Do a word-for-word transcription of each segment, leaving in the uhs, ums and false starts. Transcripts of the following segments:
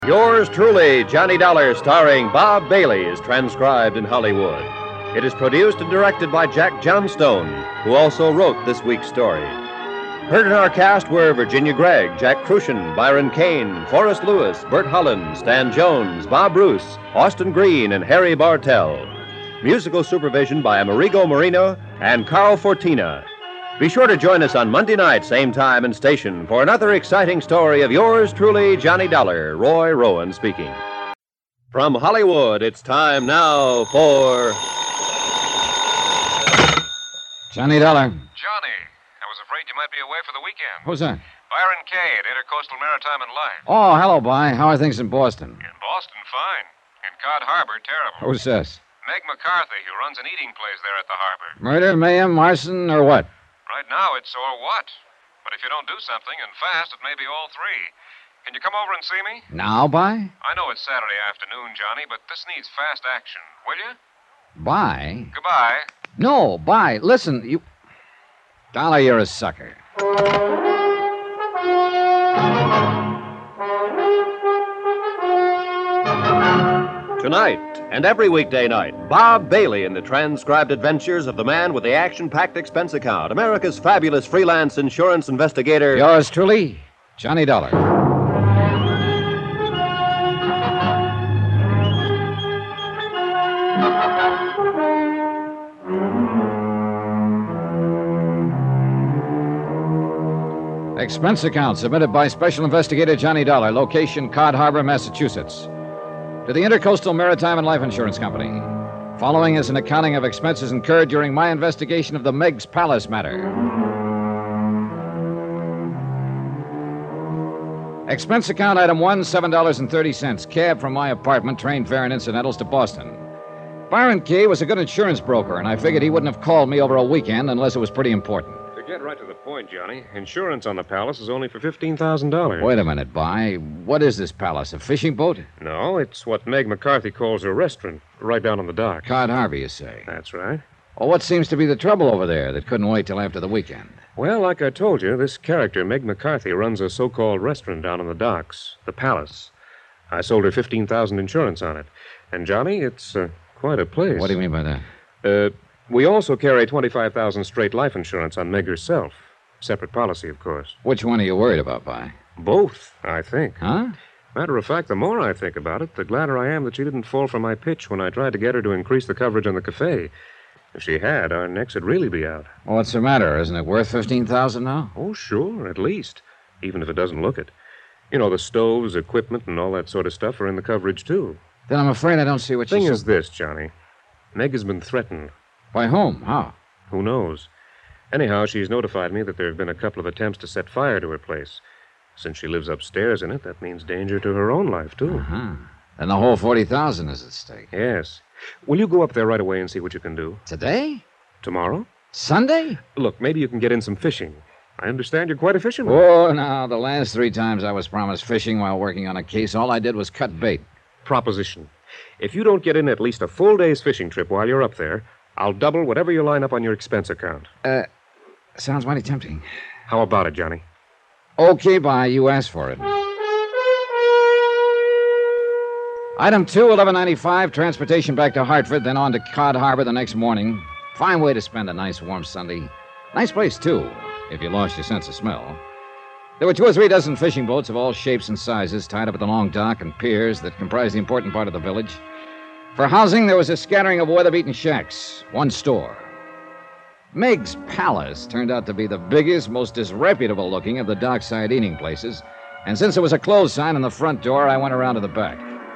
Yours truly, Johnny Dollar, starring Bob Bailey, is transcribed in Hollywood. It is produced and directed by Jack Johnstone, who also wrote this week's story. Heard in our cast were Virginia Gregg, Jack Crucian, Byron Kane, Forrest Lewis, Bert Holland, Stan Jones, Bob Bruce, Austin Green, and Harry Bartell. Musical supervision by Amerigo Marino and Carl Fortina. Be sure to join us on Monday night, same time and station, for another exciting story of yours truly, Johnny Dollar, Roy Rowan speaking. From Hollywood, it's time now for... Johnny Dollar. Johnny, I was afraid you might be away for the weekend. Who's that? Byron Kay at Intercoastal Maritime and Life. Oh, hello, By. How are things in Boston? In Boston, fine. In Cod Harbor, terrible. Who's this? Meg McCarthy, who runs an eating place there at the harbor. Murder, mayhem, arson, or what? Right now, it's or what. But if you don't do something, and fast, it may be all three. Can you come over and see me? Now, By? I know it's Saturday afternoon, Johnny, but this needs fast action. Will you? By? Goodbye. No, By. Listen, you... Dollar, you're a sucker. Tonight, and every weekday night, Bob Bailey in the transcribed adventures of the man with the action-packed expense account, America's fabulous freelance insurance investigator... Yours truly, Johnny Dollar. Expense account submitted by Special Investigator Johnny Dollar, location Cod Harbor, Massachusetts. To the Intercoastal Maritime and Life Insurance Company. Following is an accounting of expenses incurred during my investigation of the Meg's Palace matter. Expense account item one, seven dollars and thirty cents. Cab from my apartment, train fare and incidentals to Boston. Byron Kay was a good insurance broker, and I figured he wouldn't have called me over a weekend unless it was pretty important. To get right to the point, Johnny, insurance on the Palace is only for fifteen thousand dollars. Wait a minute, By. What is this Palace, a fishing boat? No, it's what Meg McCarthy calls a restaurant, right down on the dock. Cod Harbor, you say? That's right. Well, what seems to be the trouble over there that couldn't wait till after the weekend? Well, like I told you, this character, Meg McCarthy, runs a so-called restaurant down on the docks, the Palace. I sold her fifteen thousand dollars insurance on it. And, Johnny, it's uh, quite a place. What do you mean by that? Uh, we also carry twenty-five thousand dollars straight life insurance on Meg herself. Separate policy, of course. Which one are you worried about, By? Both, I think. Huh? Matter of fact, the more I think about it, the gladder I am that she didn't fall for my pitch when I tried to get her to increase the coverage on the cafe. If she had, our necks would really be out. Well, what's the matter? Isn't it worth fifteen thousand dollars now? Oh, sure, at least. Even if it doesn't look it. You know, the stoves, equipment, and all that sort of stuff are in the coverage, too. Then I'm afraid I don't see what The thing you... is this, Johnny. Meg has been threatened. By whom? How? Who knows? Anyhow, she's notified me that there have been a couple of attempts to set fire to her place. Since she lives upstairs in it, that means danger to her own life, too. Uh-huh. Then the whole forty thousand dollars is at stake. Yes. Will you go up there right away and see what you can do? Today? Tomorrow? Sunday? Look, maybe you can get in some fishing. I understand you're quite a fisherman. Oh, now, the last three times I was promised fishing while working on a case, all I did was cut bait. Proposition. If you don't get in at least a full day's fishing trip while you're up there, I'll double whatever you line up on your expense account. Uh, sounds mighty tempting. How about it, Johnny? Okay, By. You asked for it. Item two, eleven ninety-five, transportation back to Hartford, then on to Cod Harbor the next morning. Fine way to spend a nice warm Sunday. Nice place, too, if you lost your sense of smell. There were two or three dozen fishing boats of all shapes and sizes tied up at the long dock and piers that comprised the important part of the village. For housing, there was a scattering of weather-beaten shacks, one store. Meg's Palace turned out to be the biggest, most disreputable-looking of the dockside eating places, and since there was a closed sign on the front door, I went around to the back.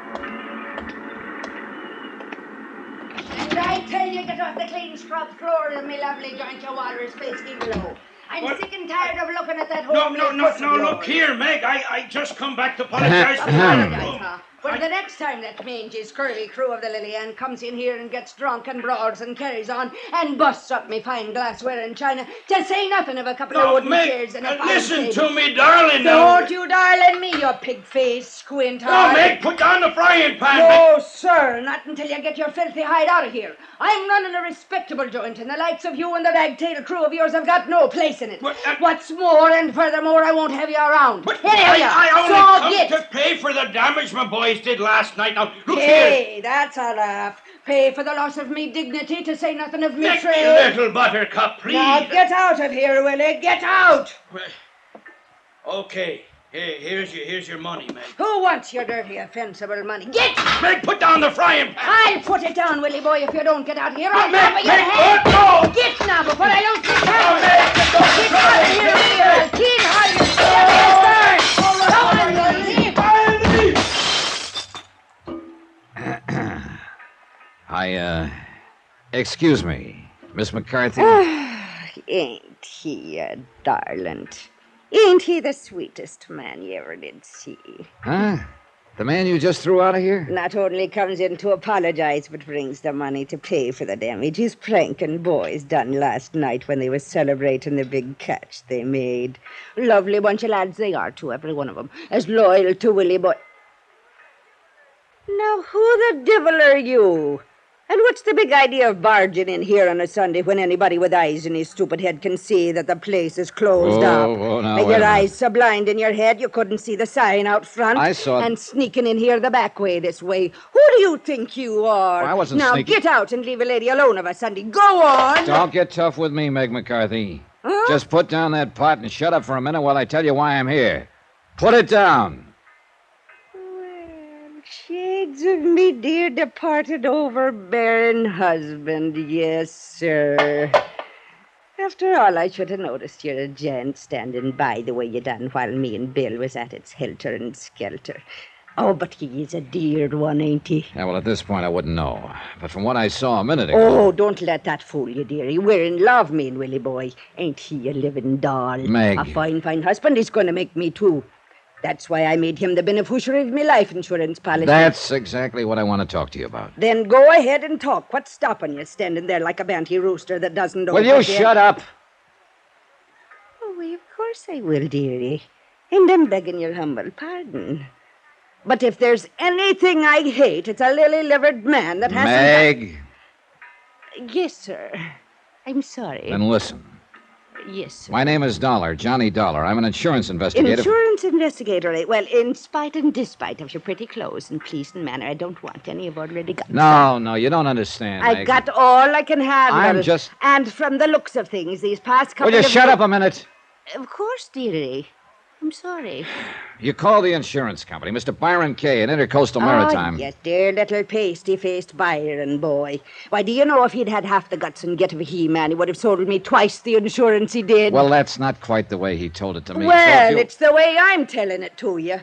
And I tell you, get off the clean scrub floor of my lovely joint your water space below. I'm What? sick and tired of looking at that No, whole no, no, no, look here, Meg. I, I just come back to apologize for Ahem. the Apologize, huh? Well, the next next time that mangy, scurvy crew of the Lily Ann comes in here and gets drunk and brawls and carries on and busts up me fine glassware and china, to say nothing of a couple No, of wooden Meg, chairs and a uh, fine listen table. to me, darling. now. Don't you darling me, you pig-faced squint No, eye. Meg, put down the frying pan. Meg. No, sir, not until you get your filthy hide out of here. I'm running a respectable joint, and the likes of you and the ragtail crew of yours have got no place in it. What, uh, What's more, and furthermore, I won't have you around. But Anyhow, I, ya, I only so come get. to pay for the damage my boys did last night. Now, look here. Hey, that's a laugh. Pay for the loss of me dignity, to say nothing of me Meg, trade. little buttercup, please. Now get out of here, Willie, get out! Well, okay. Here, here's your here's your money, Meg. Who wants your dirty, offensible money? Get! Meg, put down the frying pan. I'll put it down, Willie boy, if you don't get out here. I'll Meg, cover your Meg, head. oh, no! Get now before I don't see Oh, camera. Meg, get those Get out of here, Willie. I'll clean how you step Go on, Willie. I, uh, excuse me, Miss McCarthy. Ain't he a darling? Ain't he the sweetest man you ever did see? Huh? The man you just threw out of here? Not only comes in to apologize, but brings the money to pay for the damage his pranking boys done last night when they were celebrating the big catch they made. Lovely bunch of lads they are, too, every one of them. As loyal to Willie Boy. Now, who the devil are you? And what's the big idea of barging in here on a Sunday when anybody with eyes in his stupid head can see that the place is closed Oh, up? oh, now, With wait a your minute. eyes so blind in your head you couldn't see the sign out front. I saw it. And sneaking in here the back way this way. Who do you think you are? I wasn't now sneaking. get out and leave a lady alone of a Sunday. Go on! Don't get tough with me, Meg McCarthy. Huh? Just put down that pot and shut up for a minute while I tell you why I'm here. Put it down. Well, shades of me dear departed overbearing husband, yes, sir. After all, I should have noticed you're a gent standing by the way you done while me and Bill was at its helter and skelter. Oh, but he is a dear one, ain't he? Yeah, well, at this point, I wouldn't know. But from what I saw a minute ago... Oh, don't let that fool you, dearie. We're in love, me and Willie boy. Ain't he a living doll? Meg. A fine, fine husband he's going to make me, too. That's why I made him the beneficiary of me life insurance policy. That's exactly what I want to talk to you about. Then go ahead and talk. What's stopping you standing there like a banty rooster that doesn't know... Will you what shut up? Oh, why, of course I will, dearie. And I'm begging your humble pardon. But if there's anything I hate, it's a lily-livered man that hasn't... Meg, Yes, sir. I'm sorry. then listen. Yes, sir. My name is Dollar, Johnny Dollar. I'm an insurance investigator. Insurance investigator, eh? Well, in spite and despite of your pretty clothes and pleasing manner, I don't want any I've already got. No, no, you don't understand, I've Meg. got all I can handle. I'm just- And from the looks of things, these past couple Will you of... shut up a minute? Of course, dearie. I'm sorry. You call the insurance company, Mister Byron Kay, in Intercoastal Maritime. Ah, yes, dear little pasty-faced Byron boy. Why, do you know if he'd had half the guts and get of a he-man, he would have sold me twice the insurance he did? Well, that's not quite the way he told it to me. So Well, if you- it's the way I'm telling it to you.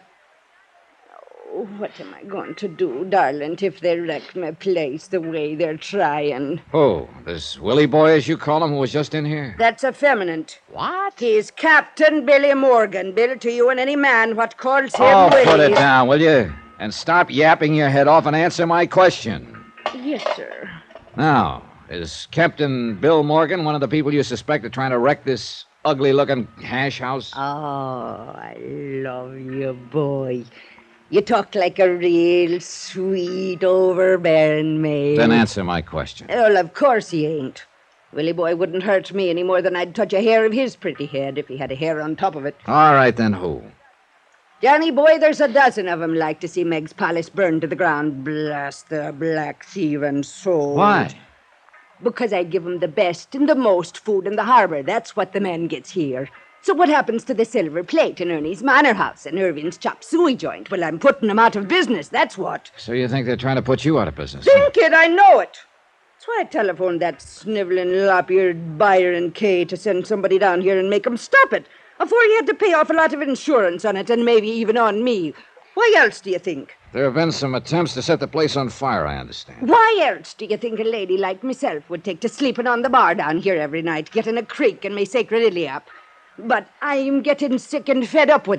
Oh, what am I going to do, darling, if they wreck my place the way they're trying? Who? This Willie boy, as you call him, who was just in here? That's effeminate. What? He's Captain Billy Morgan, Bill to you and any man what calls him Oh, Willie. put it down, will you? And stop yapping your head off and answer my question. Yes, sir. Now, is Captain Bill Morgan one of the people you suspect of trying to wreck this ugly-looking hash house? Oh, I love you, boy. You talk like a real sweet, overbearing man. Then answer my question. Well, of course he ain't. Willie boy wouldn't hurt me any more than I'd touch a hair of his pretty head if he had a hair on top of it. All right, then who? Johnny boy, there's a dozen of 'em like to see Meg's palace burned to the ground. Blast their black thieving souls. Why? Because I give 'em the best and the most food in the harbor. That's what the man gets here. So what happens to the silver plate in Ernie's Manor House and Irving's chop suey joint? Well, I'm putting 'em out of business, that's what. So you think they're trying to put you out of business? Think it, I know it. That's why I telephoned that sniveling, lop-eared Byron Kay to send somebody down here and make 'em stop it, afore he had to pay off a lot of insurance on it and maybe even on me. Why else do you think? There have been some attempts to set the place on fire, I understand. Why else do you think a lady like myself would take to sleeping on the bar down here every night, getting a creak in my sacred iliap? But I'm getting sick and fed up with it.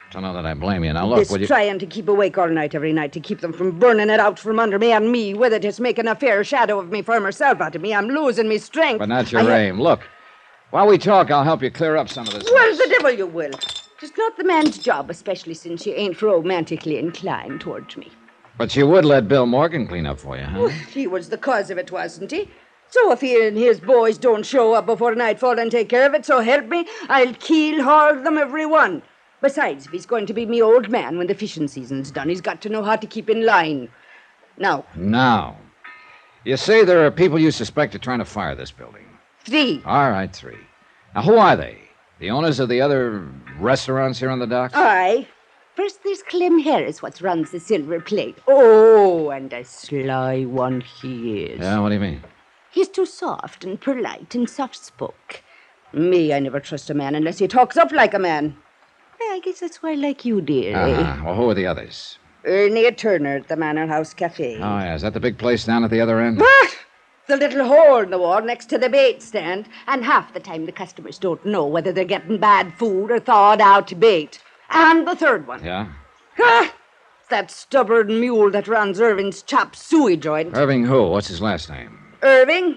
Don't know that I blame you. Now, look, This will you... trying to keep awake all night every night to keep them from burning it out from under me and me with it is making a fair shadow of me for myself out of me. I'm losing me strength. But not your I ha- aim. Look, while we talk, I'll help you clear up some of this. Well, mess. the devil you will. It's not the man's job, especially since you ain't romantically inclined towards me. But you would let Bill Morgan clean up for you, huh? Well, he was the cause of it, wasn't he? So if he and his boys don't show up before nightfall and take care of it, so help me, I'll keel haul them every one. Besides, if he's going to be me old man when the fishing season's done, he's got to know how to keep in line. Now, Now, you say there are people you suspect are trying to fire this building. three. All right, three. Now, who are they? The owners of the other restaurants here on the docks? Aye. First, there's Clem Harris, what runs the Silver Plate. Oh, and a sly one he is. Yeah, what do you mean? He's too soft and polite and soft-spoke. Me, I never trust a man unless he talks up like a man. Yeah, I guess that's why I like you, dear. Uh-huh. Well, who are the others? Ernie Turner at the Manor House Cafe. Oh, yeah. Is that the big place down at the other end? What? The little hole in the wall next to the bait stand. And half the time the customers don't know whether they're getting bad food or thawed out bait. And the third one. Yeah? Ah, that stubborn mule that runs Irving's chop suey joint. Irving who? What's his last name? Irving?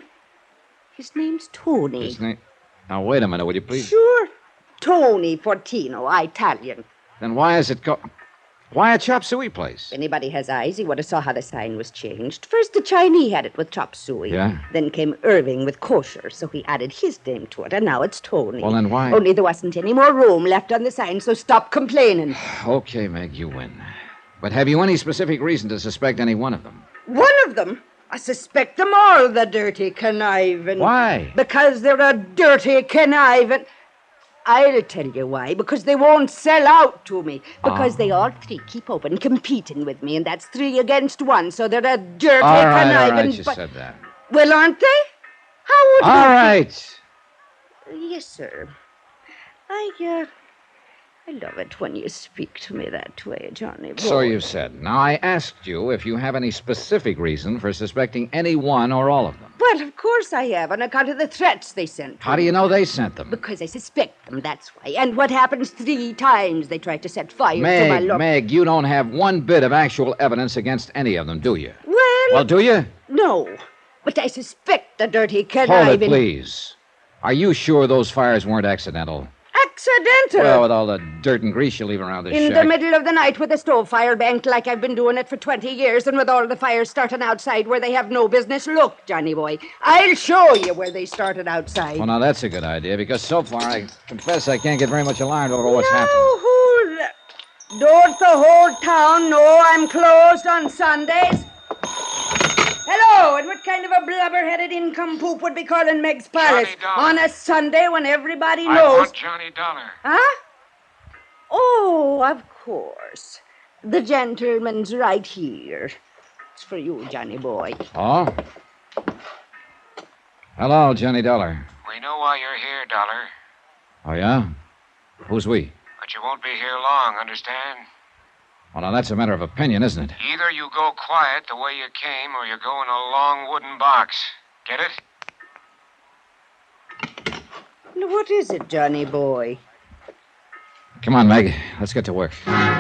His name's Tony. His name... Now, wait a minute, will you please? Sure. Tony Fortino, Italian. Then why is it called... Why a chop suey place? If anybody has eyes, he would have saw how the sign was changed. First, the Chinese had it with chop suey. Yeah? Then came Irving with kosher, so he added his name to it, and now it's Tony. Well, then why... Only there wasn't any more room left on the sign, so stop complaining. Okay, Meg, you win. But have you any specific reason to suspect any one of them? One of them? I suspect them all, the dirty conniving. Why? Because they're a dirty conniving... I'll tell you why. Because they won't sell out to me. Because Oh. they all three keep open competing with me, and that's three against one, so they're a dirty All right, conniving... all right, you but- said that. Well, aren't they? How would All you... right. Yes, sir. I, uh... I love it when you speak to me that way, Johnny boy. So you said. Now, I asked you if you have any specific reason for suspecting any one or all of them. Well, of course I have, on account of the threats they sent. How do you know they sent them? Because I suspect them, that's why. And what happens three times they try to set fire to my Meg, love... Meg, you don't have one bit of actual evidence against any of them, do you? Well, Well, do you? no. But I suspect the dirty Hold conniving... it, please. Are you sure those fires weren't accidental? Accidental. Well, with all the dirt and grease you leave around this In shack. the middle of the night with a stove fire banked like I've been doing it for twenty years, and with all the fires starting outside where they have no business. Look, Johnny boy, I'll show you where they started outside. Well, now that's a good idea, because so far I confess I can't get very much alarmed over what's now, happened. hold it. Don't the whole town know I'm closed on Sundays? Hello, and what kind of a blubber-headed incompoop would be calling Meg's Palace Johnny Dollar. on a Sunday when everybody I knows... want Johnny Dollar. Huh? Oh, of course. The gentleman's right here. It's for you, Johnny boy. Oh? Hello, Johnny Dollar. We know why you're here, Dollar, Oh, yeah? Who's we? but you won't be here long, understand? Well, now that's a matter of opinion, isn't it? Either you go quiet the way you came, or you go in a long wooden box. Get it? Now, what is it, Johnny boy? Come on, Meg. Let's get to work.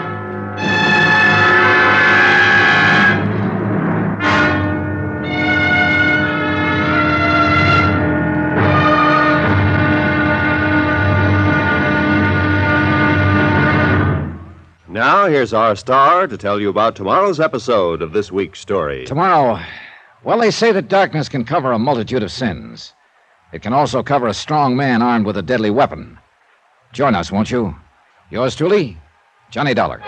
Now, here's our star to tell you about tomorrow's episode of this week's story. Tomorrow, well, they say that darkness can cover a multitude of sins. It can also cover a strong man armed with a deadly weapon. Join us, won't you? Yours truly, Johnny Dollar.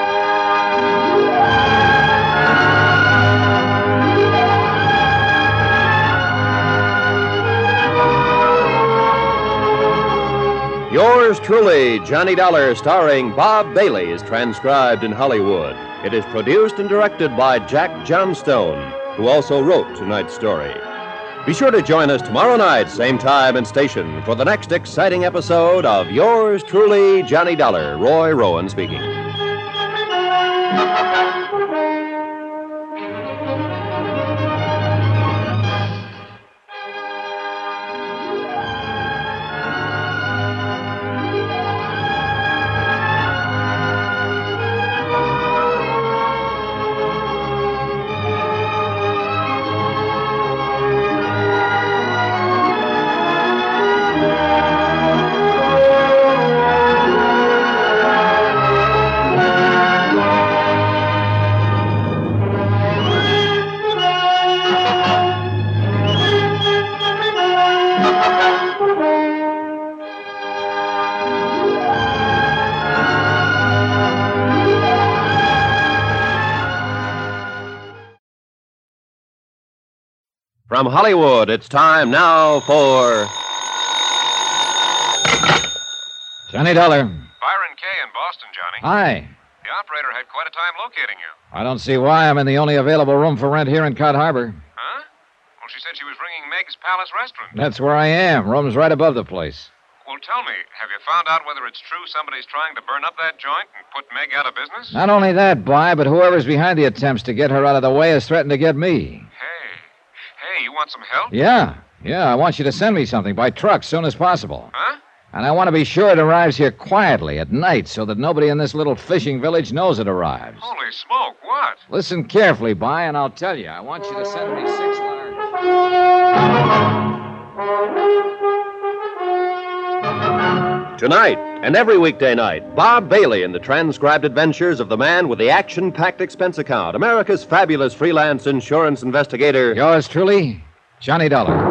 Yours truly, Johnny Dollar, starring Bob Bailey, is transcribed in Hollywood. It is produced and directed by Jack Johnstone, who also wrote tonight's story. Be sure to join us tomorrow night, same time and station, for the next exciting episode of Yours truly, Johnny Dollar. Roy Rowan speaking. From Hollywood, it's time now for Johnny Dollar. Byron Kay in Boston, Johnny. Hi. The operator had quite a time locating you. I don't see why I'm in the only available room for rent here in Cod Harbor. Huh? Well, she said she was ringing Meg's Palace Restaurant. That's where I am. Room's right above the place. Well, tell me, have you found out whether it's true somebody's trying to burn up that joint and put Meg out of business? Not only that, Bly, but whoever's behind the attempts to get her out of the way has threatened to get me. Hey. Hey, you want some help? Yeah. Yeah, I want you to send me something by truck soon as possible. Huh? And I want to be sure it arrives here quietly at night so that nobody in this little fishing village knows it arrives. Holy smoke, what? Listen carefully, Bly, and I'll tell you. I want you to send me six large... Tonight, and every weekday night, Bob Bailey in the transcribed adventures of the man with the action-packed expense account, America's fabulous freelance insurance investigator. Yours truly, Johnny Dollar.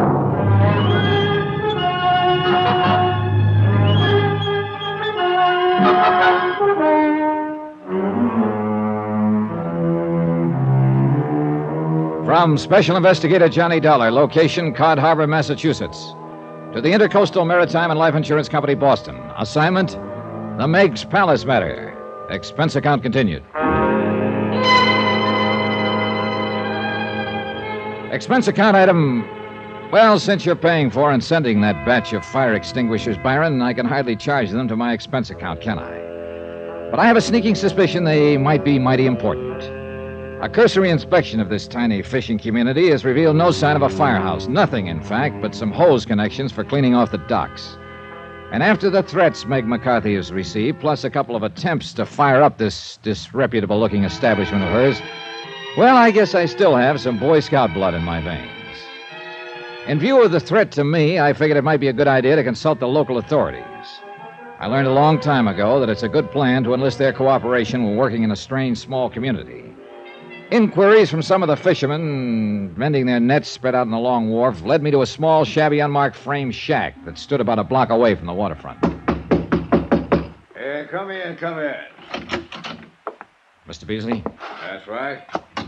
From Special Investigator Johnny Dollar, location Cod Harbor, Massachusetts. To the Intercoastal Maritime and Life Insurance Company, Boston. Assignment, the Meg's Palace matter. Expense account continued. Expense account item... Well, since you're paying for and sending that batch of fire extinguishers, Byron, I can hardly charge them to my expense account, can I? But I have a sneaking suspicion they might be mighty important. A cursory inspection of this tiny fishing community has revealed no sign of a firehouse. Nothing, in fact, but some hose connections for cleaning off the docks. And after the threats Meg McCarthy has received, plus a couple of attempts to fire up this disreputable-looking establishment of hers, well, I guess I still have some Boy Scout blood in my veins. In view of the threat to me, I figured it might be a good idea to consult the local authorities. I learned a long time ago that it's a good plan to enlist their cooperation when working in a strange, small community. Inquiries from some of the fishermen mending their nets spread out on the long wharf led me to a small, shabby, unmarked frame shack that stood about a block away from the waterfront. Hey, come in, come in. Mister Beasley? That's right.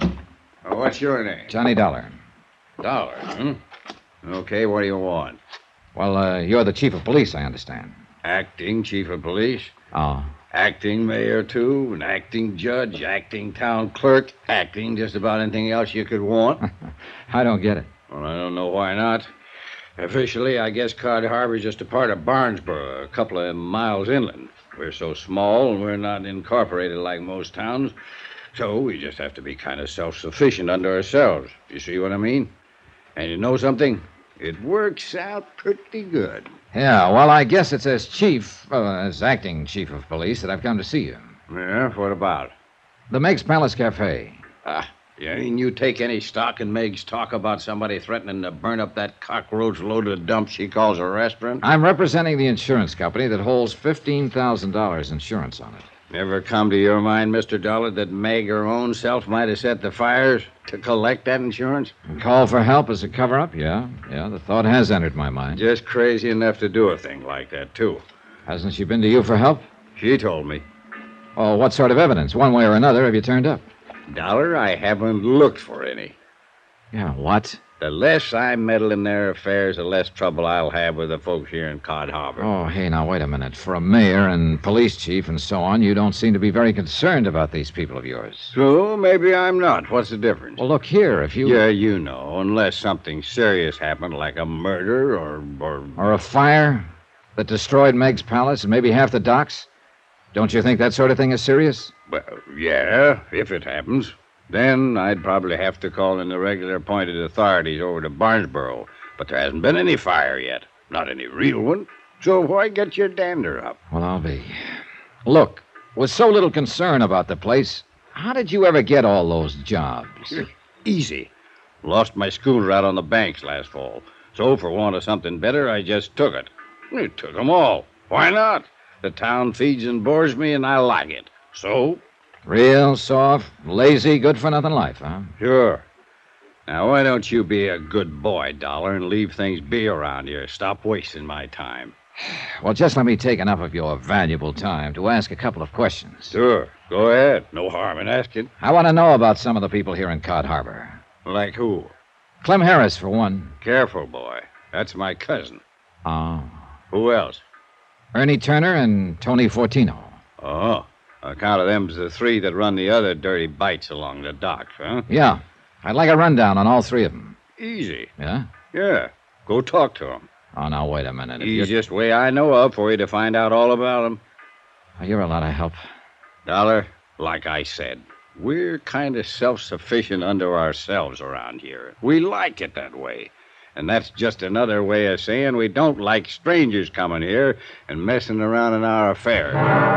Well, what's your name? Johnny Dollar. Dollar, hmm? Okay, what do you want? Well, uh, you're the chief of police, I understand. Acting chief of police? Oh. Acting mayor, too, an acting judge, acting town clerk, acting just about anything else you could want. I don't get it. Well, I don't know why not. Officially, I guess Cod Harbor's just a part of Barnesboro, a couple of miles inland. We're so small and we're not incorporated like most towns, so we just have to be kind of self-sufficient unto ourselves. You see what I mean? And you know something? It works out pretty good. Yeah, well, I guess it's as chief, uh, as acting chief of police that I've come to see you. Yeah, what about? The Meg's Palace Cafe. Ah, yeah, and you take any stock in Meg's talk about somebody threatening to burn up that cockroach-loaded dump she calls a restaurant? I'm representing the insurance company that holds fifteen thousand dollars insurance on it. Never come to your mind, Mister Dollar, that Meg her own self might have set the fires to collect that insurance? And call for help as a cover-up? Yeah, yeah, the thought has entered my mind. Just crazy enough to do a thing like that, too. Hasn't she been to you for help? She told me. Oh, what sort of evidence? One way or another, have you turned up? Dollar, I haven't looked for any. Yeah, what? The less I meddle in their affairs, the less trouble I'll have with the folks here in Cod Harbor. Oh, hey, now, wait a minute. For a mayor and police chief and so on, you don't seem to be very concerned about these people of yours. So, maybe I'm not. What's the difference? Well, look here, if you... Yeah, you know, unless something serious happened, like a murder or... Or, or a fire that destroyed Meg's Palace and maybe half the docks. Don't you think that sort of thing is serious? Well, yeah, if it happens. Then I'd probably have to call in the regular appointed authorities over to Barnesboro. But there hasn't been any fire yet. Not any real one. So why get your dander up? Well, I'll be. Look, with so little concern about the place, how did you ever get all those jobs? Easy. Lost my schooner out on the banks last fall. So for want of something better, I just took it. I took them all. Why not? The town feeds and bores me, and I like it. So... Real soft, lazy, good-for-nothing life, huh? Sure. Now, why don't you be a good boy, Dollar, and leave things be around here? Stop wasting my time. Well, just let me take enough of your valuable time to ask a couple of questions. Sure. Go ahead. No harm in asking. I want to know about some of the people here in Cod Harbor. Like who? Clem Harris, for one. Careful, boy. That's my cousin. Oh. Who else? Ernie Turner and Tony Fortino. Oh. On account of them's the three that run the other dirty bites along the docks, huh? Yeah. I'd like a rundown on all three of them. Easy. Yeah? Yeah. Go talk to them. Oh, now, wait a minute. If Easiest way I know of for you to find out all about them. Oh, you're a lot of help. Dollar, like I said, we're kind of self-sufficient unto ourselves around here. We like it that way. And that's just another way of saying we don't like strangers coming here and messing around in our affairs.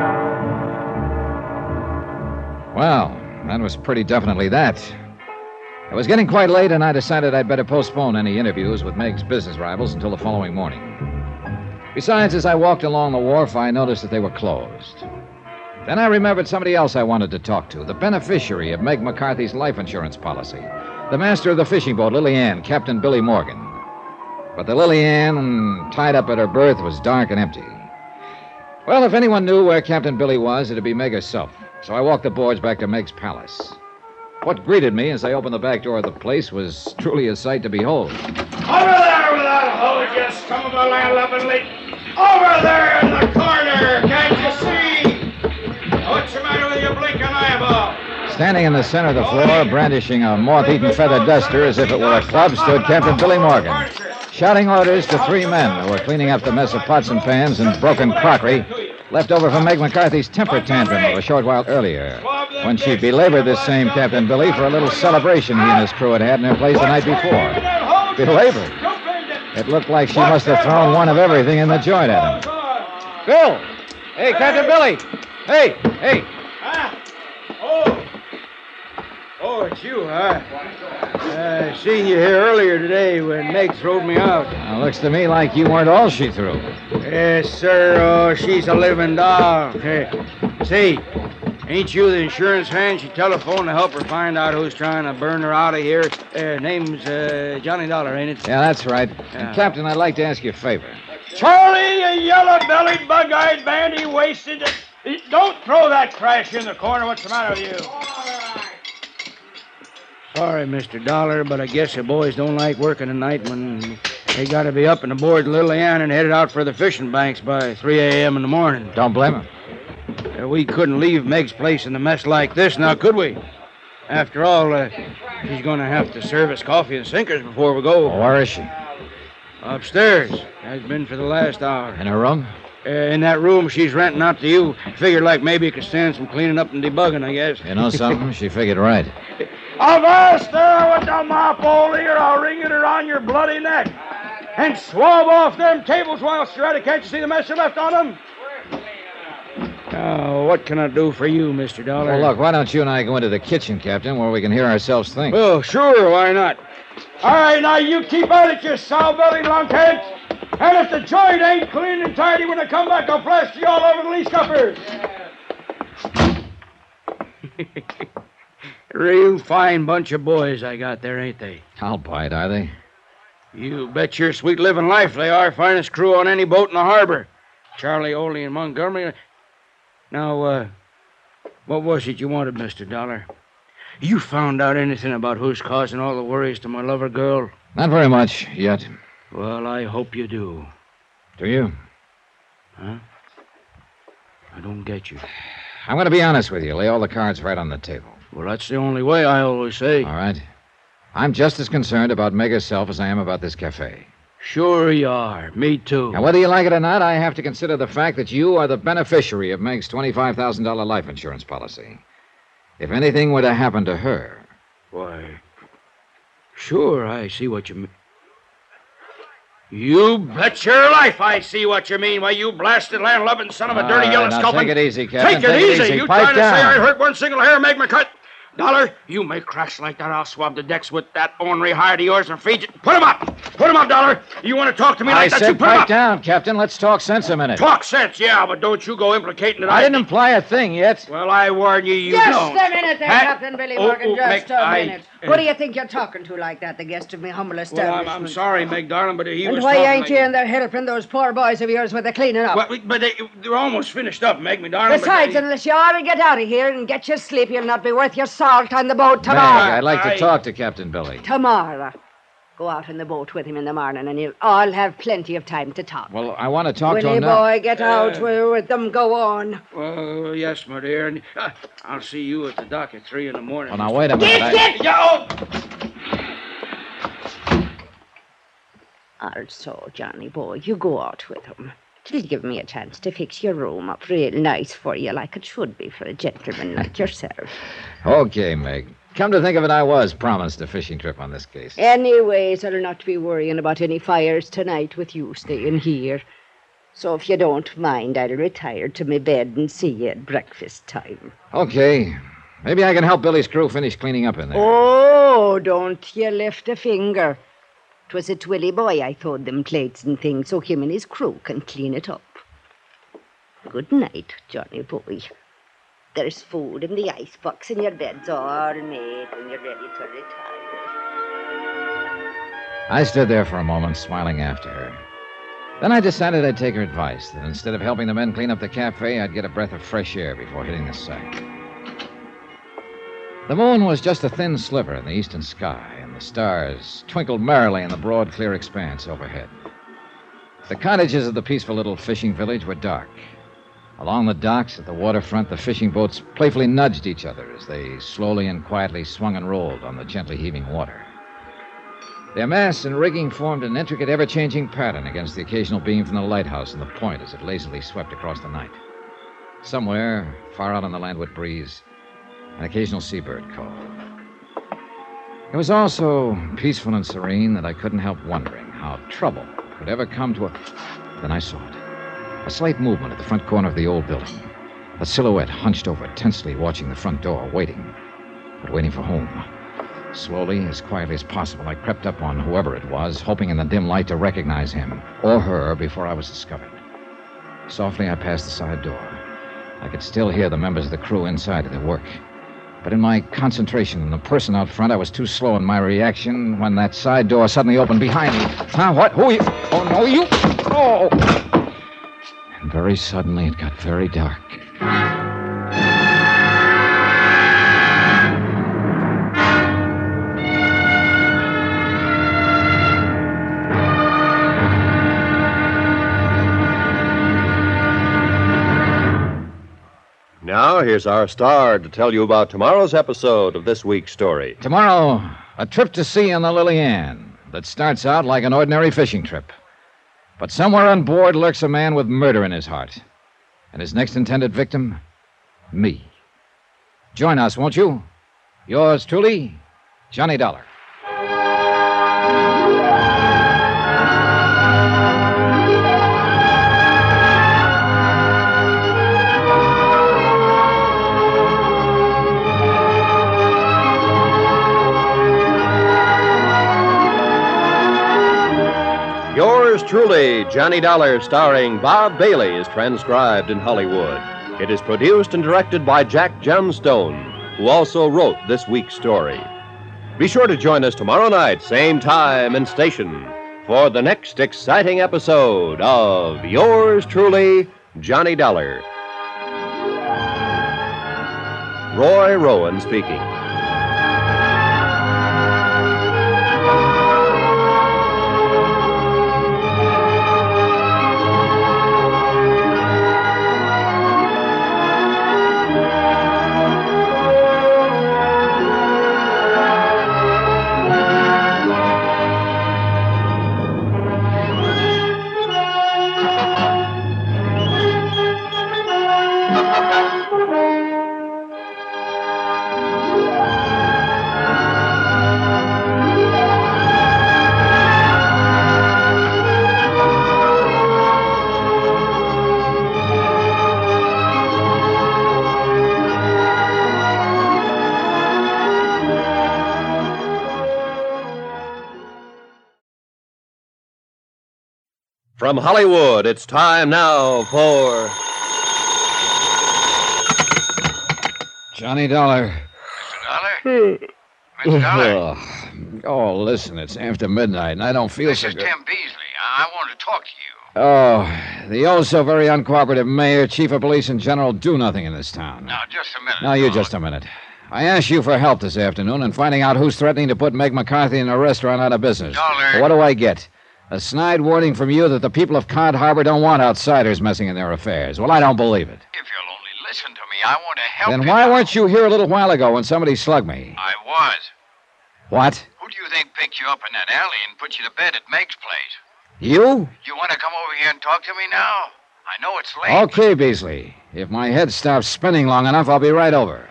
Well, that was pretty definitely that. It was getting quite late, and I decided I'd better postpone any interviews with Meg's business rivals until the following morning. Besides, as I walked along the wharf, I noticed that they were closed. Then I remembered somebody else I wanted to talk to, the beneficiary of Meg McCarthy's life insurance policy, the master of the fishing boat, Lily Ann, Captain Billy Morgan. But the Lily Ann, tied up at her berth, was dark and empty. Well, if anyone knew where Captain Billy was, it'd be Meg herself. So I walked the boards back to Meg's palace. What greeted me as I opened the back door of the place was truly a sight to behold. Over there with that hose, you scum of a land-loving. Over there in the corner, can't you see? What's the matter with your blinking eyeball? Standing in the center of the floor, brandishing a moth-eaten feather duster as if it were a club, stood Captain Billy Morgan, shouting orders to three men who were cleaning up the mess of pots and pans and broken crockery left over from Meg McCarthy's temper tantrum of a short while earlier, when she belabored this same Captain Billy for a little celebration he and his crew had had in their place the night before. Belabored? It looked like she must have thrown one of everything in the joint at him. Bill! Hey, Captain Billy! Hey, hey! Ah. Oh! Oh, it's you, huh? I uh, seen you here earlier today when Meg throwed me out. Now, looks to me like you weren't all she threw. Yes, sir. Oh, she's a living doll. Hey, say, ain't you the insurance hand? She telephoned to help her find out who's trying to burn her out of here. Uh, name's uh, Johnny Dollar, ain't it? Yeah, that's right. Yeah. And, Captain, I'd like to ask you a favor. Charlie, you yellow-bellied, bug-eyed, bandy-waisted. Don't throw that trash in the corner. What's the matter with you? Sorry, Mister Dollar, but I guess the boys don't like working at night when they got to be up and aboard Lily Ann and headed out for the fishing banks by three a.m. in the morning. Don't blame him. Uh, we couldn't leave Meg's place in a mess like this, now could we? After all, uh, she's going to have to serve us coffee and sinkers before we go. Oh, where is she? Upstairs. Has been for the last hour. In her room? Uh, in that room she's renting out to you. Figured like maybe it could stand some cleaning up and debugging, I guess. You know something? She figured right. Avast there with the mop, old ear. I'll wring it around your bloody neck. And swab off them tables while you're at it. Can't you see the mess you left on them? Oh, what can I do for you, Mister Dollar? Well, look, why don't you and I go into the kitchen, Captain, where we can hear ourselves think? Well, sure, why not? All right, now you keep at it, you sow-bellied lunkheads. And if the joint ain't clean and tidy when I come back, I'll plaster you all over the lee scuppers. Real fine bunch of boys I got there, ain't they? I'll bite, are they? You bet your sweet living life they are. Finest crew on any boat in the harbor. Charlie, Oley, and Montgomery. Now, uh, what was it you wanted, Mister Dollar? You found out anything about who's causing all the worries to my lover girl? Not very much yet. Well, I hope you do. Do you? Huh? I don't get you. I'm going to be honest with you. Lay all the cards right on the table. Well, that's the only way, I always say. All right. I'm just as concerned about Meg herself as I am about this cafe. Sure you are. Me too. Now, whether you like it or not, I have to consider the fact that you are the beneficiary of Meg's twenty-five thousand dollars life insurance policy. If anything were to happen to her... Why, sure, I see what you mean. You bet your life I see what you mean. Why, you blasted land-loving son of a dirty All yellow right, now sculpin. take it easy, Captain. Take it Take easy. it easy. You Pipe trying to down. say I hurt one single hair, make me cut? Dollar, you make cracks like that, I'll swab the decks with that ornery hide of yours and feed you. Put him up. Put him up, Dollar. You want to talk to me like I that? said You put him pipe up. down, Captain. Let's talk sense a minute. Talk sense, yeah, but don't you go implicating that I didn't imply a thing yet. Well, I warn you, you Just don't. a minute there, Huh? Captain Billy Oh, Morgan. oh, just Meg, a I- minute. Who do you think you're talking to like that, the guest of me humble Well, establishment? I'm, I'm sorry, Meg, darling, but he And was why talking ain't like... you in there helping those poor boys of yours with the cleaning up? Well, but they, they're almost finished up, Meg, me darling. Besides, but they... unless you ought to get out of here and get your sleep, you'll not be worth your salt on the boat Meg, tomorrow. I'd like to I- talk to Captain Billy. Tomorrow. Go out in the boat with him in the morning, and you'll all have plenty of time to talk. Well, I want to talk Willie to him now. boy, get out uh, with them. Go on. Well, yes, my dear. And, uh, I'll see you at the dock at three in the morning. Well, now, wait a minute. I... Get, Yo! Also, Johnny boy, you go out with him. It'll give me a chance to fix your room up real nice for you, like it should be for a gentleman like yourself. Okay, Meg. Come to think of it, I was promised a fishing trip on this case. Anyways, I'll not be worrying about any fires tonight with you staying here. So if you don't mind, I'll retire to my bed and see you at breakfast time. Okay. Maybe I can help Billy's crew finish cleaning up in there. Oh, don't you lift a finger. 'Twas at Willie boy I throwed them plates and things so him and his crew can clean it up. Good night, Johnny boy. There's food in the icebox and your bed's all made when you're ready to retire. I stood there for a moment, smiling after her. Then I decided I'd take her advice, that instead of helping the men clean up the cafe, I'd get a breath of fresh air before hitting the sack. The moon was just a thin sliver in the eastern sky, and the stars twinkled merrily in the broad, clear expanse overhead. The cottages of the peaceful little fishing village were dark. Along the docks at the waterfront, the fishing boats playfully nudged each other as they slowly and quietly swung and rolled on the gently heaving water. Their masts and rigging formed an intricate, ever-changing pattern against the occasional beam from the lighthouse and the point as it lazily swept across the night. Somewhere, far out on the landward breeze, an occasional seabird called. It was all so peaceful and serene that I couldn't help wondering how trouble could ever come to a... Then I saw it. A slight movement at the front corner of the old building. A silhouette hunched over, tensely watching the front door, waiting. But waiting for whom? Slowly, as quietly as possible, I crept up on whoever it was, hoping in the dim light to recognize him or her before I was discovered. Softly, I passed the side door. I could still hear the members of the crew inside at their work. But in my concentration on the person out front, I was too slow in my reaction when that side door suddenly opened behind me. Huh? What? Who are you? Oh, no, you... Oh! And very suddenly, it got very dark. Now, here's our star to tell you about tomorrow's episode of this week's story. Tomorrow, a trip to sea on the Lily Ann that starts out like an ordinary fishing trip. But somewhere on board lurks a man with murder in his heart. And his next intended victim, me. Join us, won't you? Yours truly, Johnny Dollar. Yours truly, Johnny Dollar, starring Bob Bailey, is transcribed in Hollywood. It is produced and directed by Jack Johnstone, who also wrote this week's story. Be sure to join us tomorrow night, same time and station, for the next exciting episode of Yours truly, Johnny Dollar. Roy Rowan speaking. From Hollywood, it's time now for... Johnny Dollar. Mister Dollar? Mister Dollar? Oh, oh, listen, it's after midnight, and I don't feel This so is good. Tim Beasley. I, I want to talk to you. Oh, the oh-so very uncooperative mayor, chief of police, and general do nothing in this town. Now, just a minute. Now, you Oh, just a minute. I asked you for help this afternoon in finding out who's threatening to put Meg McCarthy in a restaurant out of business. Dollar. What do I get? A snide warning from you that the people of Cod Harbor don't want outsiders messing in their affairs. Well, I don't believe it. If you'll only listen to me, I want to help Then you why now. weren't you here a little while ago when somebody slugged me? I was. What? Who do you think picked you up in that alley and put you to bed at Meg's place? You? You want to come over here and talk to me now? I know it's late. Okay, Beasley. If my head stops spinning long enough, I'll be right over.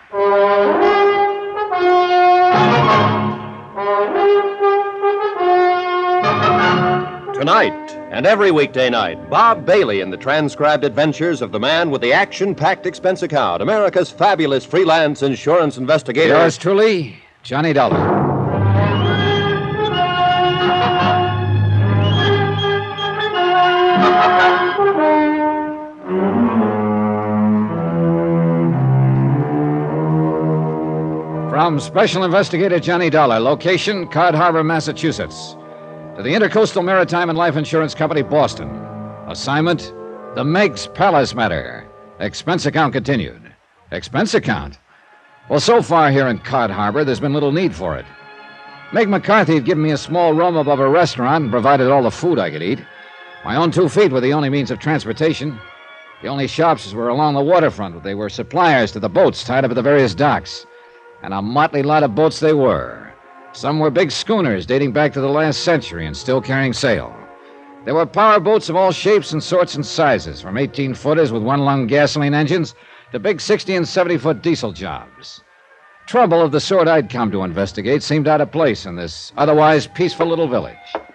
Tonight, and every weekday night, Bob Bailey in the transcribed adventures of the man with the action-packed expense account, America's fabulous freelance insurance investigator. Yours truly, Johnny Dollar. From Special Investigator Johnny Dollar, location Cod Harbor, Massachusetts, to the Intercoastal Maritime and Life Insurance Company, Boston. Assignment, the Meg's Palace matter. Expense account continued. Expense account? Well, so far here in Cod Harbor, there's been little need for it. Meg McCarthy had given me a small room above a restaurant and provided all the food I could eat. My own two feet were the only means of transportation. The only shops were along the waterfront. They were suppliers to the boats tied up at the various docks. And a motley lot of boats they were. Some were big schooners dating back to the last century and still carrying sail. There were power boats of all shapes and sorts and sizes, from eighteen-footers with one-lung gasoline engines to big sixty and seventy-foot diesel jobs. Trouble of the sort I'd come to investigate seemed out of place in this otherwise peaceful little village.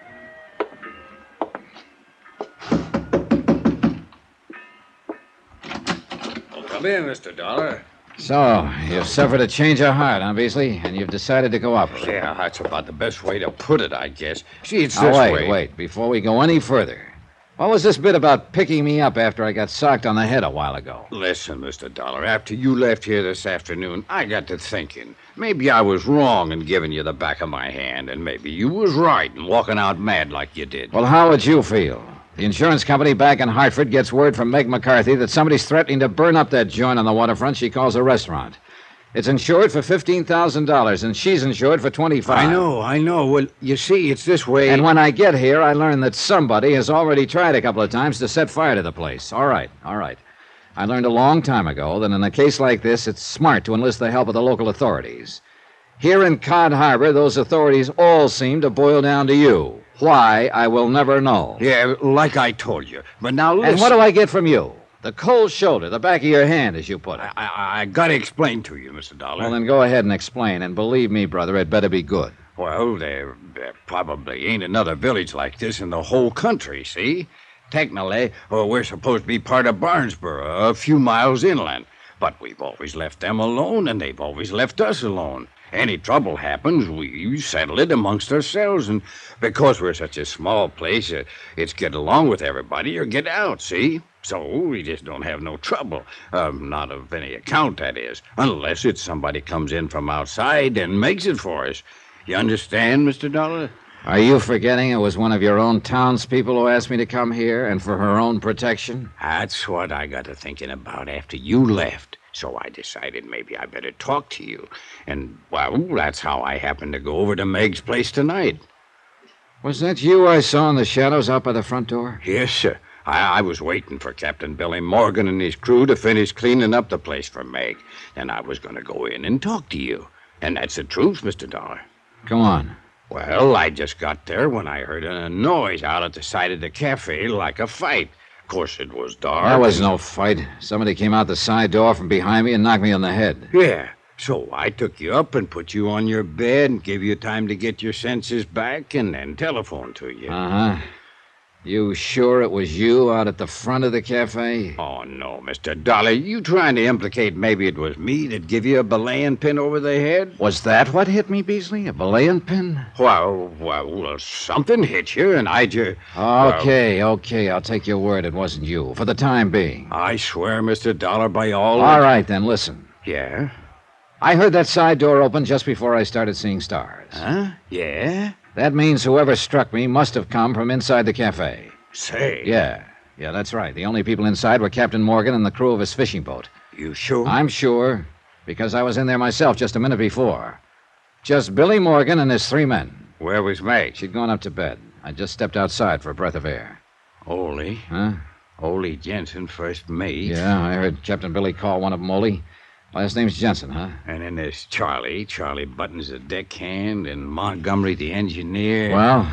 Come in, Mister Dollar. So, you've suffered a change of heart, huh, Beasley? And you've decided to cooperate. Yeah, that's about the best way to put it, I guess. See, it's Now, this wait, way. wait. Before we go any further, what was this bit about picking me up after I got socked on the head a while ago? Listen, Mister Dollar, after you left here this afternoon, I got to thinking. Maybe I was wrong in giving you the back of my hand, and maybe you was right in walking out mad like you did. Well, how would you feel? The insurance company back in Hartford gets word from Meg McCarthy that somebody's threatening to burn up that joint on the waterfront she calls a restaurant. It's insured for fifteen thousand dollars, and she's insured for twenty-five thousand dollars. I know, I know. Well, you see, it's this way. And when I get here, I learn that somebody has already tried a couple of times to set fire to the place. All right, all right. I learned a long time ago that in a case like this, it's smart to enlist the help of the local authorities. Here in Cod Harbor, those authorities all seem to boil down to you. Why, I will never know. Yeah, like I told you. But now listen. And what do I get from you? The cold shoulder, the back of your hand, as you put it. I, I, I gotta explain to you, Mister Dollar. Well, then go ahead and explain. And believe me, brother, it better be good. Well, there, there probably ain't another village like this in the whole country, see? Technically, well, we're supposed to be part of Barnesboro, a few miles inland. But we've always left them alone, and they've always left us alone. Any trouble happens, we settle it amongst ourselves. And because we're such a small place, uh, it's get along with everybody or get out, see? So we just don't have no trouble. Um, not of any account, that is. Unless it's somebody comes in from outside and makes it for us. You understand, Mister Dollar? Are you forgetting it was one of your own townspeople who asked me to come here, and for her own protection? That's what I got to thinking about after you left. So I decided maybe I better talk to you. And, well, that's how I happened to go over to Meg's place tonight. Was that you I saw in the shadows out by the front door? Yes, sir. I, I was waiting for Captain Billy Morgan and his crew to finish cleaning up the place for Meg. And I was going to go in and talk to you. And that's the truth, Mister Dollar. Come on. Well, I just got there when I heard a noise out at the side of the cafe like a fight. Of course, it was dark. There was no fight. Somebody came out the side door from behind me and knocked me on the head. Yeah. So I took you up and put you on your bed and gave you time to get your senses back and then telephoned to you. Uh-huh. You sure it was you out at the front of the cafe? Oh, no, Mister Dollar. You trying to implicate maybe it was me that give you a belaying pin over the head? Was that what hit me, Beasley? A belaying pin? Well, well, well something hit you, and I just... Okay, well, okay, I'll take your word it wasn't you, for the time being. I swear, Mister Dollar, by all... All right, then, listen. Yeah? I heard that side door open just before I started seeing stars. Huh? Yeah? That means whoever struck me must have come from inside the cafe. Say. Yeah. Yeah, that's right. The only people inside were Captain Morgan and the crew of his fishing boat. You sure? I'm sure. because I was in there myself just a minute before. Just Billy Morgan and his three men. Where was Meg? She'd gone up to bed. I just stepped outside for a breath of air. Ole. Huh? Ole Jensen, first mate. Yeah, I heard Captain Billy call one of them Ole. Last name's Jensen, huh? And then there's Charlie. Charlie Buttons, the deckhand, and Montgomery, the engineer. Well?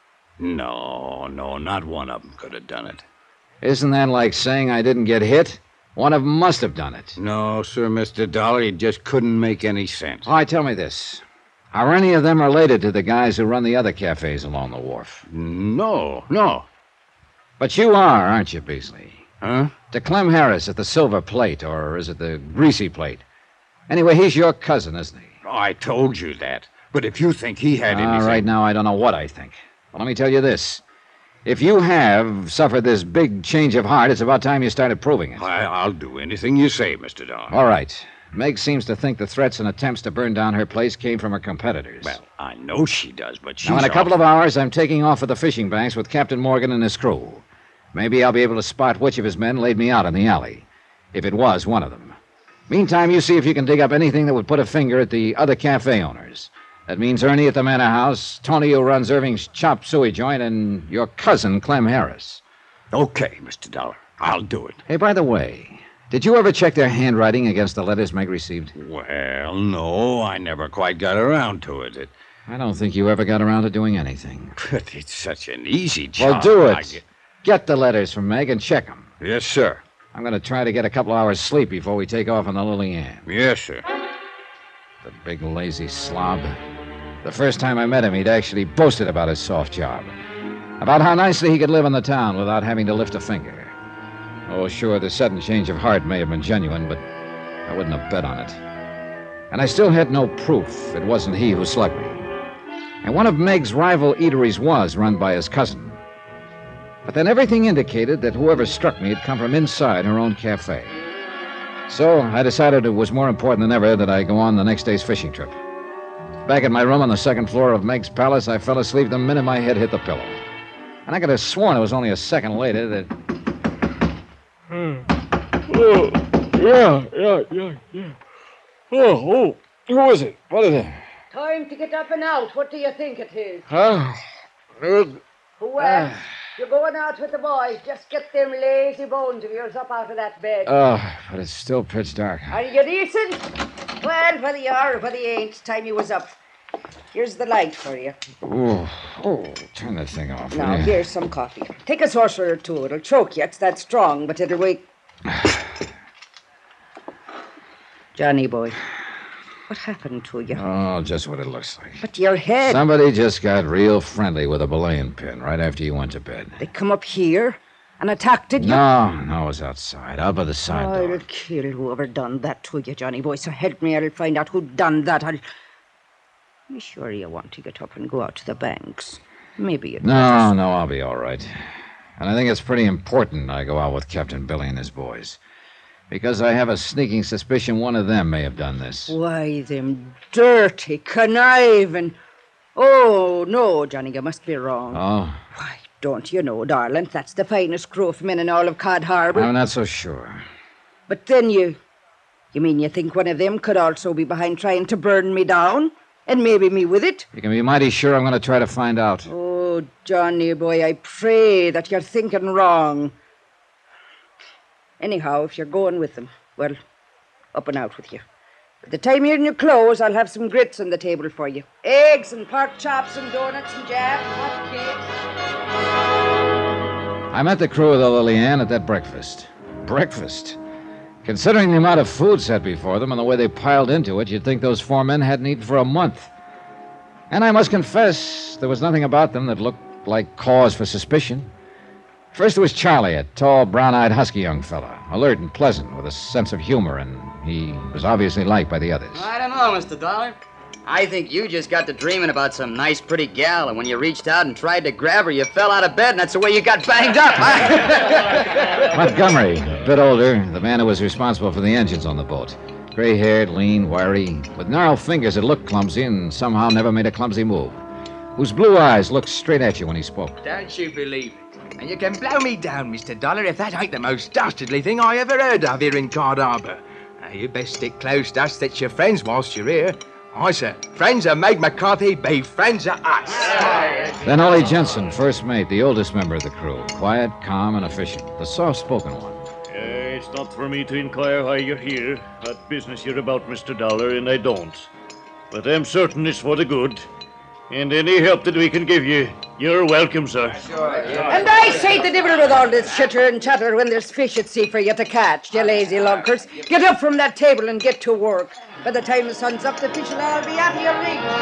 No, no, not one of them could have done it. Isn't that like saying I didn't get hit? One of them must have done it. No, sir, Mister Dollar, it just couldn't make any sense. All right, tell me this. Are any of them related to the guys who run the other cafes along the wharf? No, no. But you are, aren't you, Beasley? Huh? To Clem Harris at the Silver Plate, or is it the Greasy Plate? Anyway, he's your cousin, isn't he? Oh, I told you that. But if you think he had anything... All right, now I don't know what I think. Well, let me tell you this. If you have suffered this big change of heart, it's about time you started proving it. I, I'll do anything you say, Mister Dollar. All right. Meg seems to think the threats and attempts to burn down her place came from her competitors. Well, I know she does, but she's... Now, in a couple of hours, I'm taking off for the fishing banks with Captain Morgan and his crew. Maybe I'll be able to spot which of his men laid me out in the alley, if it was one of them. Meantime, you see if you can dig up anything that would put a finger at the other cafe owners. That means Ernie at the Manor House, Tony who runs Irving's Chop Suey joint, and your cousin, Clem Harris. Okay, Mister Dollar. I'll do it. Hey, by the way, did you ever check their handwriting against the letters Meg received? Well, no, I never quite got around to it. it... I don't think you ever got around to doing anything. But it's such an easy job. Well, do it. I get... Get the letters from Meg and check them. Yes, sir. I'm going to try to get a couple hours sleep before we take off on the Lily Ann. Yes, sir. The big lazy slob. The first time I met him, he'd actually boasted about his soft job. About how nicely he could live in the town without having to lift a finger. Oh, sure, the sudden change of heart may have been genuine, but I wouldn't have bet on it. And I still had no proof it wasn't he who slugged me. And one of Meg's rival eateries was run by his cousin. But then everything indicated that whoever struck me had come from inside her own cafe. So I decided it was more important than ever that I go on the next day's fishing trip. Back at my room on the second floor of Meg's palace, I fell asleep the minute my head hit the pillow. And I could have sworn it was only a second later that... Hmm. Oh, yeah, yeah, yeah, yeah. Oh, oh, who is it? What is it? Time to get up and out. What do you think it is? Huh? Uh, Who else? You're going out with the boys. Just get them lazy bones of yours up out of that bed. Oh, but it's still pitch dark. Are you decent? Well, whether you are or whether you ain't, it's time you was up. Here's the light for you. Oh, oh, turn that thing off. Now, will you? here's some coffee. Take a saucer or two. It'll choke you. It's that strong, but it'll wake... Johnny boy, what happened to you? Oh, just what it looks like. But your head... Somebody just got real friendly with a belaying pin right after you went to bed. They come up here and attacked you? No, no, it was outside, out by the side I'll door. kill whoever done that to you, Johnny boy. So help me, I'll find out who done that. I'll... You sure you want to get up and go out to the banks? Maybe you'd No, better- no, I'll be all right. And I think it's pretty important I go out with Captain Billy and his boys. Because I have a sneaking suspicion one of them may have done this. Why, them dirty, conniving... Oh, no, Johnny, you must be wrong. Oh? Why, don't you know, darling, that's the finest crew of men in all of Cod Harbor. I'm not so sure. But then you... You mean you think one of them could also be behind trying to burn me down? And maybe me with it? You can be mighty sure I'm going to try to find out. Oh, Johnny boy, I pray that you're thinking wrong. Anyhow, if you're going with them, well, up and out with you. By the time you're in your clothes, I'll have some grits on the table for you. Eggs and pork chops and donuts and jam and hot cakes. I met the crew of the Lily Ann at that breakfast. Breakfast? Considering the amount of food set before them and the way they piled into it, you'd think those four men hadn't eaten for a month. And I must confess, there was nothing about them that looked like cause for suspicion. First, there was Charlie, a tall, brown-eyed, husky young fella, alert and pleasant, with a sense of humor, and he was obviously liked by the others. I don't know, Mister Dollar. I think you just got to dreaming about some nice, pretty gal, and when you reached out and tried to grab her, you fell out of bed, and that's the way you got banged up. Montgomery, a bit older, the man who was responsible for the engines on the boat. Gray-haired, lean, wiry, with gnarled fingers that looked clumsy and somehow never made a clumsy move. Whose blue eyes looked straight at you when he spoke. Don't you believe it? And you can blow me down, Mister Dollar, if that ain't the most dastardly thing I ever heard of here in Cod Harbor. A You best stick close to us that's your friends whilst you're here. I say, friends of Meg McCarthy be friends of us. Then Ollie Jensen, first mate, the oldest member of the crew. Quiet, calm, and efficient. The soft-spoken one. Uh, it's not for me to inquire why you're here. What business you're about, Mister Dollar, and I don't. But I'm certain it's for the good. And any help that we can give you, you're welcome, sir. And I say the devil with all this chitter and chatter when there's fish at sea for you to catch, you lazy lunkers. Get up from that table and get to work. By the time the sun's up, the fish will all be at your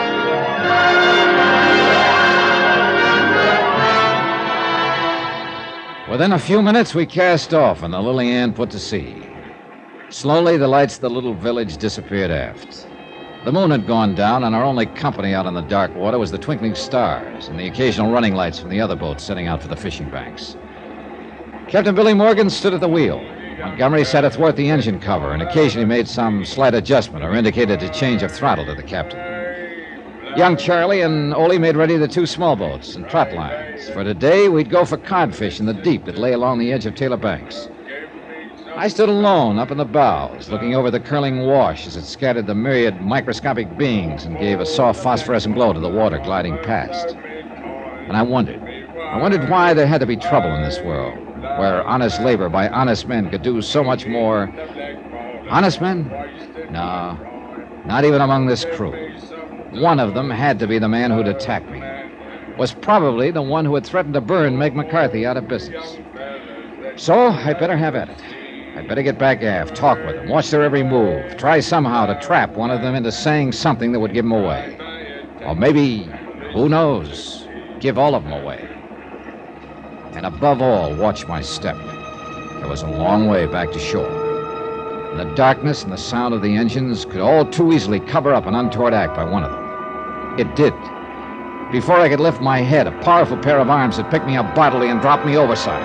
reach. Within a few minutes, we cast off, and the Lily Ann put to sea. Slowly, the lights of the little village disappeared aft. The moon had gone down, and our only company out on the dark water was the twinkling stars and the occasional running lights from the other boats setting out for the fishing banks. Captain Billy Morgan stood at the wheel. Montgomery sat athwart the engine cover and occasionally made some slight adjustment or indicated a change of throttle to the captain. Young Charlie and Ole made ready the two small boats and trot lines. For today, we'd go for codfish in the deep that lay along the edge of Taylor Banks. I stood alone up in the bows, looking over the curling wash as it scattered the myriad microscopic beings and gave a soft phosphorescent glow to the water gliding past. And I wondered. I wondered why there had to be trouble in this world, where honest labor by honest men could do so much more. Honest men? No, not even among this crew. One of them had to be the man who'd attacked me. Was probably the one who had threatened to burn Meg McCarthy out of business. So I'd better have at it. I'd better get back aft, talk with them, watch their every move, try somehow to trap one of them into saying something that would give them away. Or maybe, who knows, give all of them away. And above all, watch my step. There was a long way back to shore. And the darkness and the sound of the engines could all too easily cover up an untoward act by one of them. It did. Before I could lift my head, a powerful pair of arms had picked me up bodily and dropped me overside.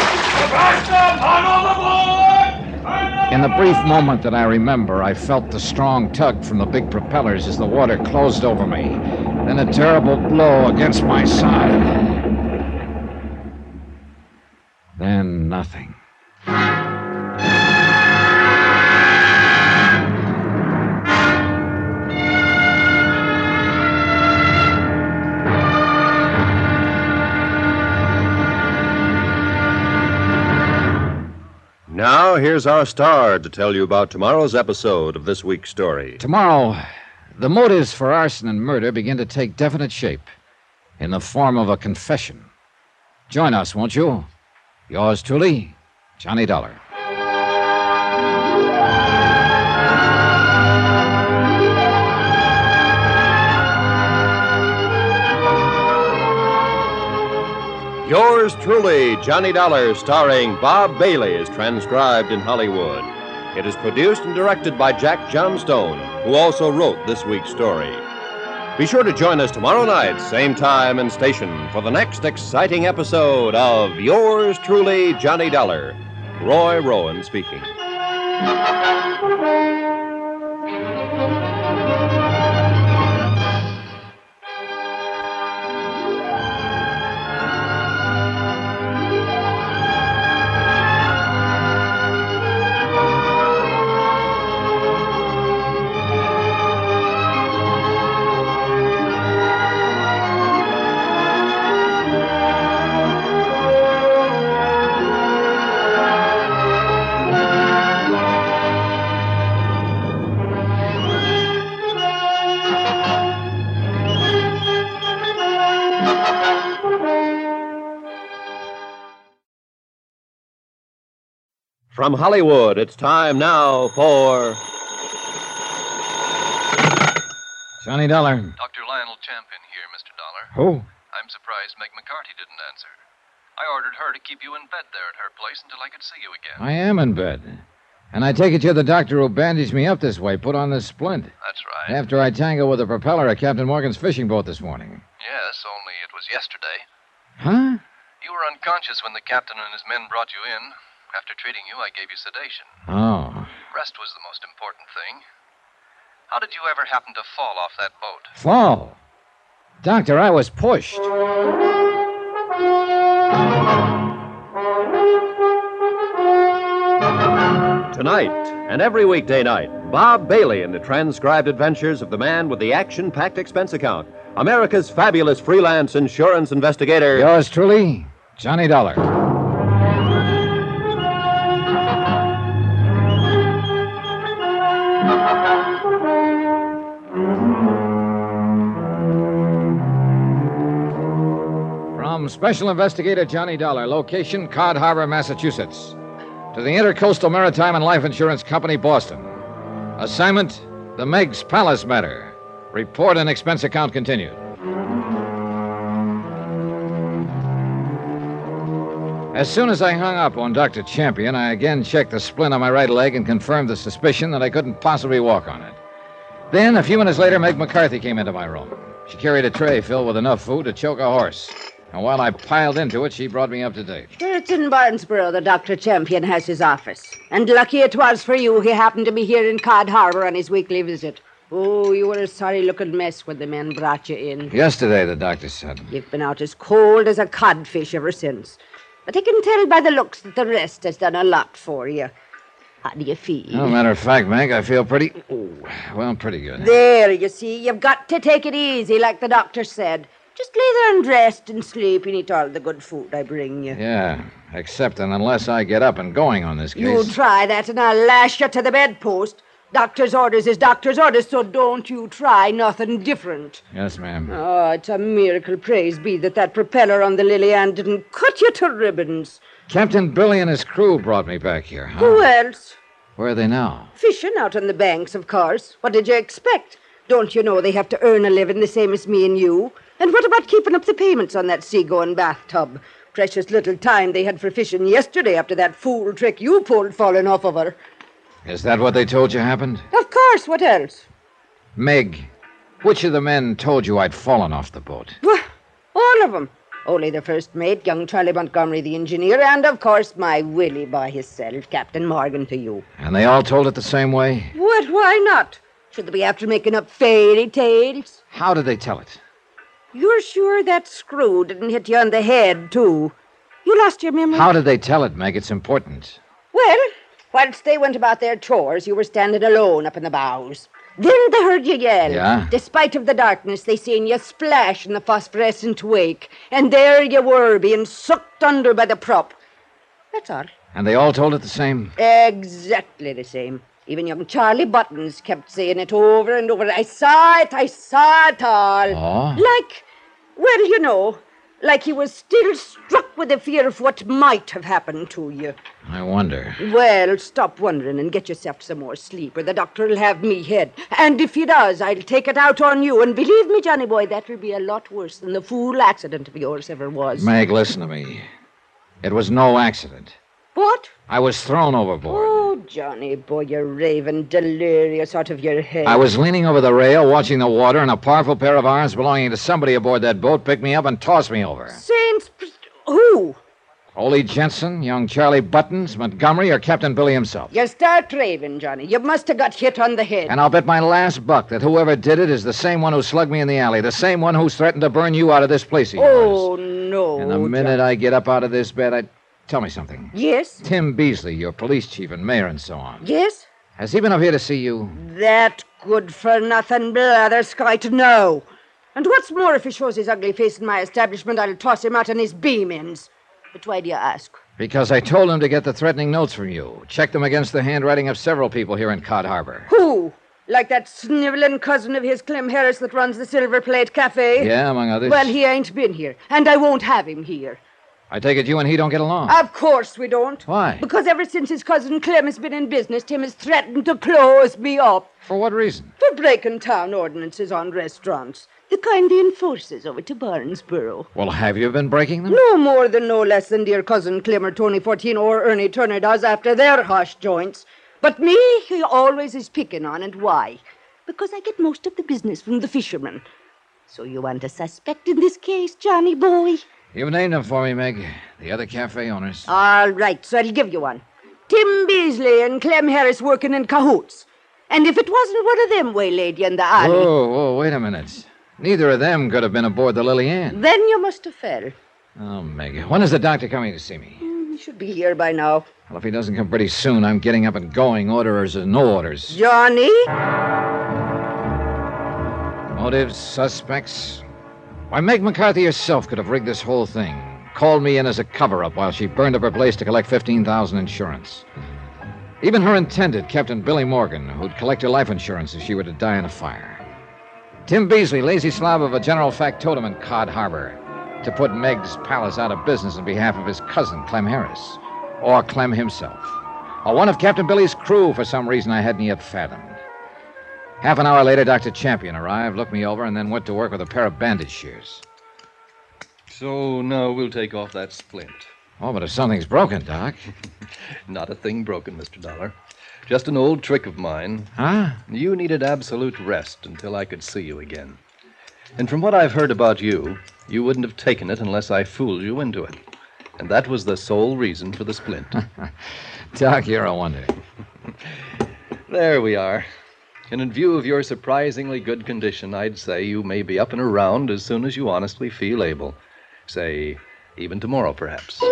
In the brief moment that I remember, I felt the strong tug from the big propellers as the water closed over me, then a terrible blow against my side. Then nothing. Now, here's our star to tell you about tomorrow's episode of this week's story. Tomorrow, the motives for arson and murder begin to take definite shape in the form of a confession. Join us, won't you? Yours truly, Johnny Dollar. Yours truly, Johnny Dollar, starring Bob Bailey, is transcribed in Hollywood. It is produced and directed by Jack Johnstone, who also wrote this week's story. Be sure to join us tomorrow night, same time and station, for the next exciting episode of Yours truly, Johnny Dollar. Roy Rowan speaking. From Hollywood, it's time now for... Johnny Dollar. Doctor Lionel Champion here, Mister Dollar. Who? I'm surprised Meg McCarthy didn't answer. I ordered her to keep you in bed there at her place until I could see you again. I am in bed. And I take it you're the doctor who bandaged me up this way, put on this splint. That's right. After I tangled with the propeller of Captain Morgan's fishing boat this morning. Yes, only it was yesterday. Huh? You were unconscious when the captain and his men brought you in. After treating you, I gave you sedation. Oh. Rest was the most important thing. How did you ever happen to fall off that boat? Fall? Doctor, I was pushed. Tonight, and every weekday night, Bob Bailey in the transcribed adventures of the man with the action-packed expense account, America's fabulous freelance insurance investigator. Yours truly, Johnny Dollar. From Special Investigator Johnny Dollar, location Cod Harbor, Massachusetts, to the Intercoastal Maritime and Life Insurance Company, Boston. Assignment, the Meg's Palace matter. Report and expense account continued. As soon as I hung up on Doctor Champion, I again checked the splint on my right leg and confirmed the suspicion that I couldn't possibly walk on it. Then, a few minutes later, Meg McCarthy came into my room. She carried a tray filled with enough food to choke a horse. And while I piled into it, she brought me up to date. It's in Barnesboro that Doctor Champion has his office. And lucky it was for you he happened to be here in Cod Harbor on his weekly visit. Oh, you were a sorry-looking mess when the men brought you in. Yesterday, the doctor said. You've been out as cold as a codfish ever since. But I can tell by the looks that the rest has done a lot for you. How do you feel? No matter of fact, Meg, I feel pretty... Oh, well, pretty good. There, you see, you've got to take it easy, like the doctor said. Just lay there and rest and sleep and eat all the good food I bring you. Yeah, except and unless I get up and going on this case. You try that and I'll lash you to the bedpost. Doctor's orders is doctor's orders, so don't you try nothing different. Yes, ma'am. Oh, it's a miracle, praise be, that that propeller on the Lily Ann didn't cut you to ribbons. Captain Billy and his crew brought me back here, huh? Who else? Where are they now? Fishing out on the banks, of course. What did you expect? Don't you know they have to earn a living the same as me and you? And what about keeping up the payments on that seagoing bathtub? Precious little time they had for fishing yesterday after that fool trick you pulled falling off of her. Is that what they told you happened? Of course, what else? Meg, which of the men told you I'd fallen off the boat? Well, all of them. Only the first mate, young Charlie Montgomery, the engineer, and, of course, my Willie by himself, Captain Morgan, to you. And they all told it the same way? What? Why not? Should they be after making up fairy tales? How did they tell it? You're sure that screw didn't hit you on the head, too? You lost your memory? How did they tell it, Meg? It's important. Well, whilst they went about their chores, you were standing alone up in the bows. Then they heard you yell. Yeah? Despite of the darkness, they seen you splash in the phosphorescent wake. And there you were, being sucked under by the prop. That's all. And they all told it the same? Exactly the same. Even young Charlie Buttons kept saying it over and over. I saw it, I saw it all. Oh? Like, well, you know, like he was still struck with the fear of what might have happened to you. I wonder. Well, stop wondering and get yourself some more sleep, or the doctor will have me head. And if he does, I'll take it out on you. And believe me, Johnny boy, that will be a lot worse than the fool accident of yours ever was. Meg, listen to me. It was no accident. What? I was thrown overboard. Oh, Johnny boy, you're raving delirious out of your head. I was leaning over the rail, watching the water, and a powerful pair of arms belonging to somebody aboard that boat picked me up and tossed me over. Saints... Who? Ole Jensen, young Charlie Buttons, Montgomery, or Captain Billy himself. You start raving, Johnny. You must have got hit on the head. And I'll bet my last buck that whoever did it is the same one who slugged me in the alley, the same one who's threatened to burn you out of this place of yours. Oh, no. And the minute Johnny. I get up out of this bed, I... Tell me something. Yes? Tim Beasley, your police chief and mayor and so on. Yes? Has he been up here to see you? That good-for-nothing blatherskite, no. And what's more, if he shows his ugly face in my establishment, I'll toss him out on his beam ends. But why do you ask? Because I told him to get the threatening notes from you. Check them against the handwriting of several people here in Cod Harbor. Who? Like that sniveling cousin of his, Clem Harris, that runs the Silver Plate Cafe? Yeah, among others. Well, he ain't been here, and I won't have him here. I take it you and he don't get along. Of course we don't. Why? Because ever since his cousin Clem has been in business, Tim has threatened to close me up. For what reason? For breaking town ordinances on restaurants. The kind he enforces over to Barnesboro. Well, have you been breaking them? No more than no less than dear cousin Clem or Tony fourteen or Ernie Turner does after their harsh joints. But me, he always is picking on, and why? Because I get most of the business from the fishermen. So you want a suspect in this case, Johnny boy? You've named them for me, Meg. The other cafe owners. All right, so I'll give you one. Tim Beasley and Clem Harris working in cahoots. And if it wasn't one of them waylaid you in the alley... Whoa, whoa, wait a minute. Neither of them could have been aboard the Lily Ann. Then you must have fell. Oh, Meg, when is the doctor coming to see me? He should be here by now. Well, if he doesn't come pretty soon, I'm getting up and going, orders or no orders. Johnny? Motives, suspects? Why, Meg McCarthy herself could have rigged this whole thing. Called me in as a cover-up while she burned up her place to collect fifteen thousand dollars insurance. Even her intended, Captain Billy Morgan, who'd collect her life insurance if she were to die in a fire. Tim Beasley, lazy slob of a general factotum in Cod Harbor, to put Meg's palace out of business on behalf of his cousin, Clem Harris. Or Clem himself. Or one of Captain Billy's crew for some reason I hadn't yet fathomed. Half an hour later, Doctor Champion arrived, looked me over, and then went to work with a pair of bandage shears. So now we'll take off that splint. Oh, but if something's broken, Doc. Not a thing broken, Mister Dollar. Just an old trick of mine. Huh? You needed absolute rest until I could see you again. And from what I've heard about you, you wouldn't have taken it unless I fooled you into it. And that was the sole reason for the splint. Doc, you're a wonder. There we are. And in view of your surprisingly good condition, I'd say you may be up and around as soon as you honestly feel able. Say, even tomorrow, perhaps.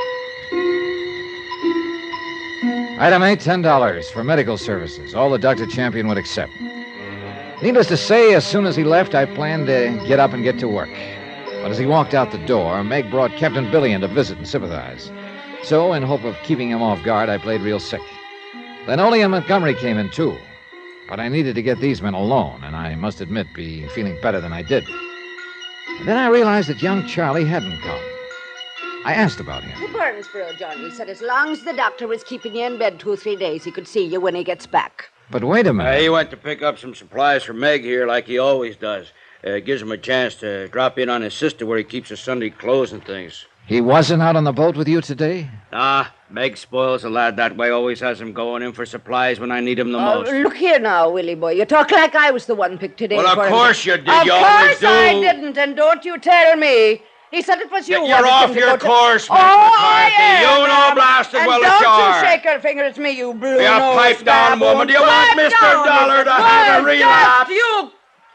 Item eight, ten dollars for medical services. All that Doctor Champion would accept. Needless to say, as soon as he left, I planned to get up and get to work. But as he walked out the door, Meg brought Captain Billy in to visit and sympathize. So, in hope of keeping him off guard, I played real sick. Then Ole and Montgomery came in, too. But I needed to get these men alone, and I must admit, be feeling better than I did. And then I realized that young Charlie hadn't come. I asked about him. To Burnsboro, Johnny. He said as long as the doctor was keeping you in bed two or three days, he could see you when he gets back. But wait a minute. Uh, he went to pick up some supplies for Meg here like he always does. Uh, gives him a chance to drop in on his sister where he keeps his Sunday clothes and things. He wasn't out on the boat with you today? Ah, Meg spoils a lad that way. Always has him going in for supplies when I need him the Oh, most. look here now, Willie boy. You talk like I was the one picked today. Well, of for him. course you did. Of You course always do. I didn't, and don't you tell me. He said it was you. You're wanted off him to your go to- course, Oh, Miss I McCarthy. am, You know ma'am. blasted and well as don't you are. you shake your finger at me, you blue You nose pipe down, baboon. woman. Do you want Pipe Mister down, Dollar to Mister have a Dollar. relapse? Just you.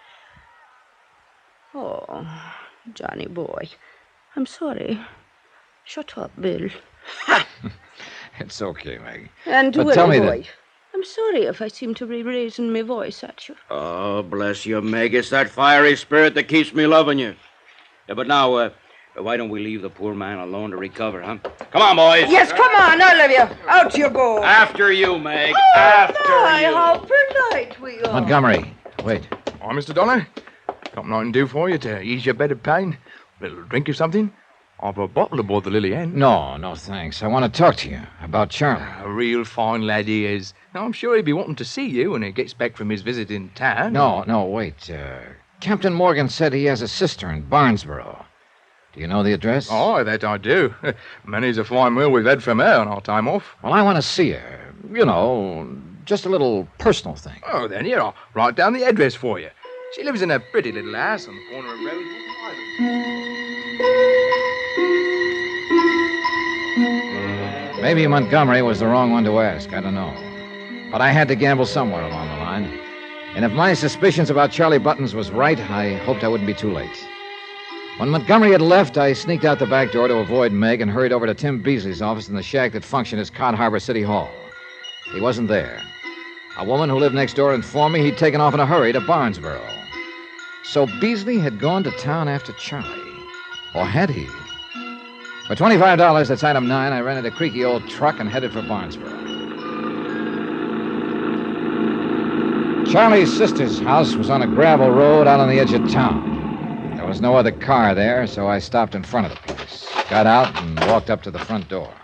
Oh, Johnny boy. I'm sorry. Shut up, Bill. It's okay, Meg. And But Willie tell me boy. that- I'm sorry if I seem to be raising my voice at you. Oh, bless you, Meg. It's that fiery spirit that keeps me loving you. Yeah, but now, uh, why don't we leave the poor man alone to recover, huh? Come on, boys. Yes, come on, all of you. Out you go. After you, Meg. Oh, After my, you. how polite we are. Montgomery, wait. Oh, Mister Dollar, something I can do for you to ease your bed of pain? A little drink or something? I've a bottle aboard the Lily Hen. No, no, thanks. I want to talk to you about Charlie. A real fine lad he is. Now, I'm sure he'll be wanting to see you when he gets back from his visit in town. No, no, wait. Uh, Captain Morgan said he has a sister in Barnesboro. Do you know the address? Oh, that I do. Many's a fine meal we've had from her on our time off. Well, I want to see her. You know, just a little personal thing. Oh, then here, I'll write down the address for you. She lives in a pretty little house on the corner of Rosewood Island. Maybe Montgomery was the wrong one to ask. I don't know. But I had to gamble somewhere along the line. And if my suspicions about Charlie Buttons was right, I hoped I wouldn't be too late. When Montgomery had left, I sneaked out the back door to avoid Meg and hurried over to Tim Beasley's office in the shack that functioned as Cod Harbor City Hall. He wasn't there. A woman who lived next door informed me he'd taken off in a hurry to Barnesboro. So Beasley had gone to town after Charlie. Or had he? For twenty-five dollars, that's item nine, I rented a creaky old truck and headed for Barnesboro. Charlie's sister's house was on a gravel road out on the edge of town. There was no other car there, so I stopped in front of the place, got out, and walked up to the front door.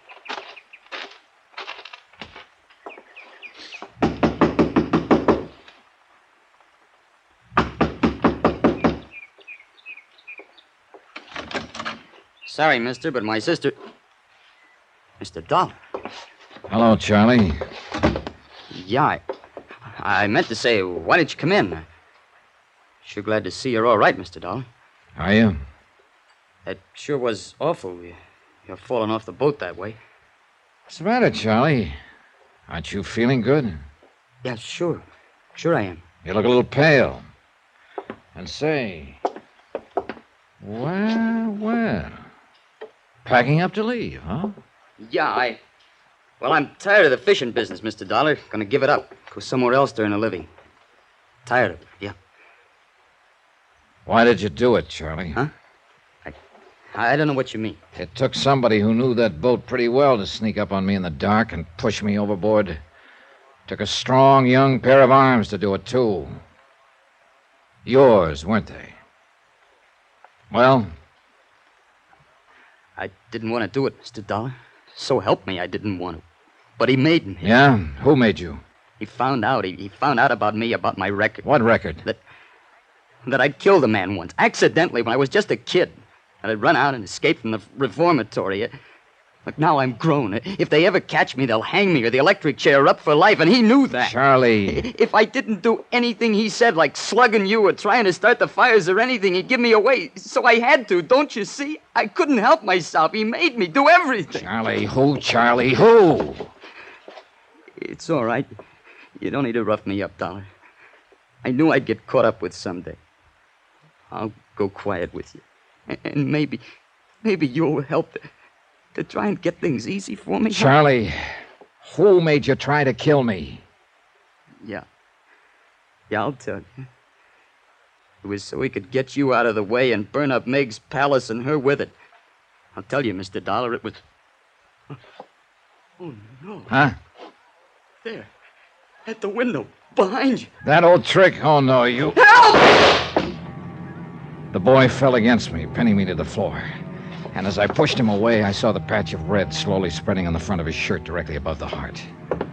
Sorry, mister, but my sister... Mister Dollar. Hello, Charlie. Yeah, I, I meant to say, why didn't you come in? Sure glad to see you're all right, Mister Dollar. Are you? It sure was awful. You- You're falling off the boat that way. What's the matter, Charlie? Aren't you feeling good? Yeah, sure. Sure I am. You look a little pale. And say... Well, well. Packing up to leave, huh? Yeah, I... Well, I'm tired of the fishing business, Mister Dollar. Gonna give it up. Go somewhere else to earn a living. Tired of it, yeah. Why did you do it, Charlie? Huh? I, I don't know what you mean. It took somebody who knew that boat pretty well to sneak up on me in the dark and push me overboard. Took a strong, young pair of arms to do it, too. Yours, weren't they? Well? I didn't want to do it, Mister Dollar. So help me, I didn't want to. But he made me. Yeah? Who made you? He found out. He, he found out about me, about my record. What record? That that I'd killed a man once, accidentally, when I was just a kid. And I'd run out and escape from the reformatory. Look, now I'm grown. If they ever catch me, they'll hang me or the electric chair up for life, and he knew that. Charlie. If I didn't do anything he said, like slugging you or trying to start the fires or anything, he'd give me away. So I had to, don't you see? I couldn't help myself. He made me do everything. Charlie, who, Charlie, who? It's all right. You don't need to rough me up, Dollar. I knew I'd get caught up with someday. I'll go quiet with you. And maybe, maybe you'll help to, to try and get things easy for me. Charlie, who made you try to kill me? Yeah. Yeah, I'll tell you. It was so he could get you out of the way and burn up Meg's palace and her with it. I'll tell you, Mister Dollar, it was... Oh, no. Huh? There. At the window. Behind you. That old trick? Oh, no, you... Help! The boy fell against me, pinning me to the floor. And as I pushed him away, I saw the patch of red slowly spreading on the front of his shirt directly above the heart.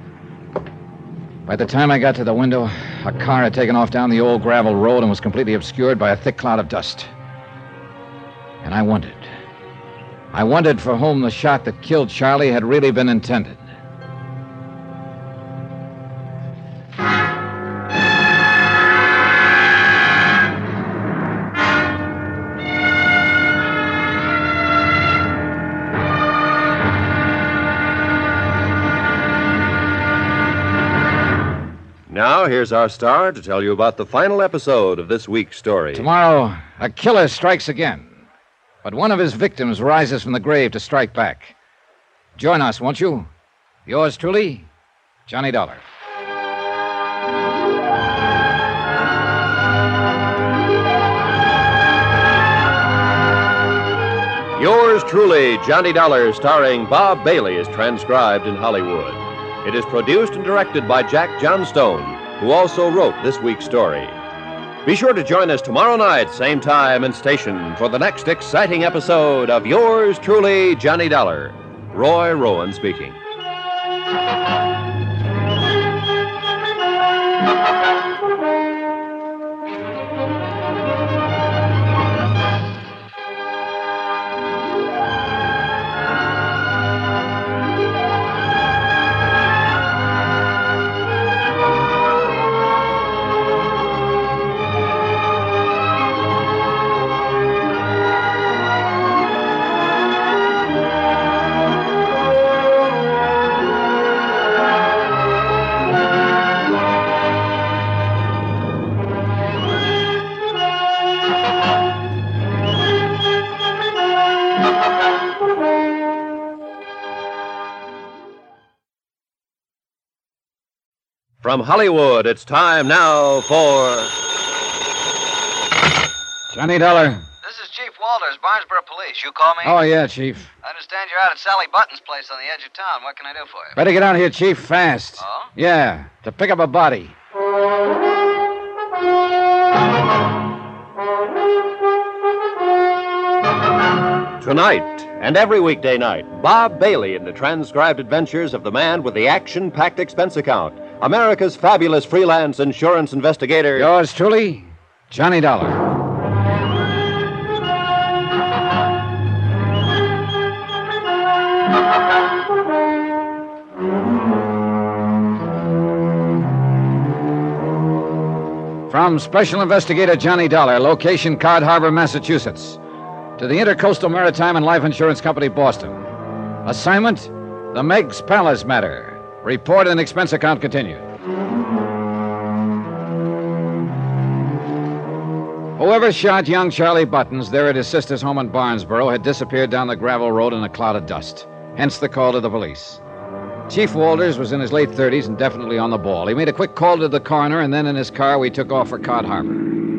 By the time I got to the window, a car had taken off down the old gravel road and was completely obscured by a thick cloud of dust. And I wondered. I wondered for whom the shot that killed Charlie had really been intended. Now, here's our star to tell you about the final episode of this week's story. Tomorrow, a killer strikes again. But one of his victims rises from the grave to strike back. Join us, won't you? Yours truly, Johnny Dollar. Yours truly, Johnny Dollar, starring Bob Bailey, is transcribed in Hollywood. It is produced and directed by Jack Johnstone, who also wrote this week's story. Be sure to join us tomorrow night, same time and station, for the next exciting episode of Yours truly, Johnny Dollar. Roy Rowan speaking. From Hollywood, it's time now for... Johnny Dollar. This is Chief Walters, Barnesboro Police. You call me? Oh, yeah, Chief. I understand you're out at Sally Button's place on the edge of town. What can I do for you? Better get out here, Chief, fast. Oh? Yeah, to pick up a body. Tonight, and every weekday night, Bob Bailey in the transcribed adventures of the man with the action-packed expense account, America's fabulous freelance insurance investigator. Yours truly, Johnny Dollar. From Special Investigator Johnny Dollar, location Cod Harbor, Massachusetts, to the Intercoastal Maritime and Life Insurance Company, Boston. Assignment, the Meg's Palace matter. Report and expense account continued. Whoever shot young Charlie Buttons there at his sister's home in Barnesboro had disappeared down the gravel road in a cloud of dust. hence the call to the police. Chief Walters was in his late thirties and definitely on the ball. He made a quick call to the coroner, and then in his car we took off for Cod Harbor.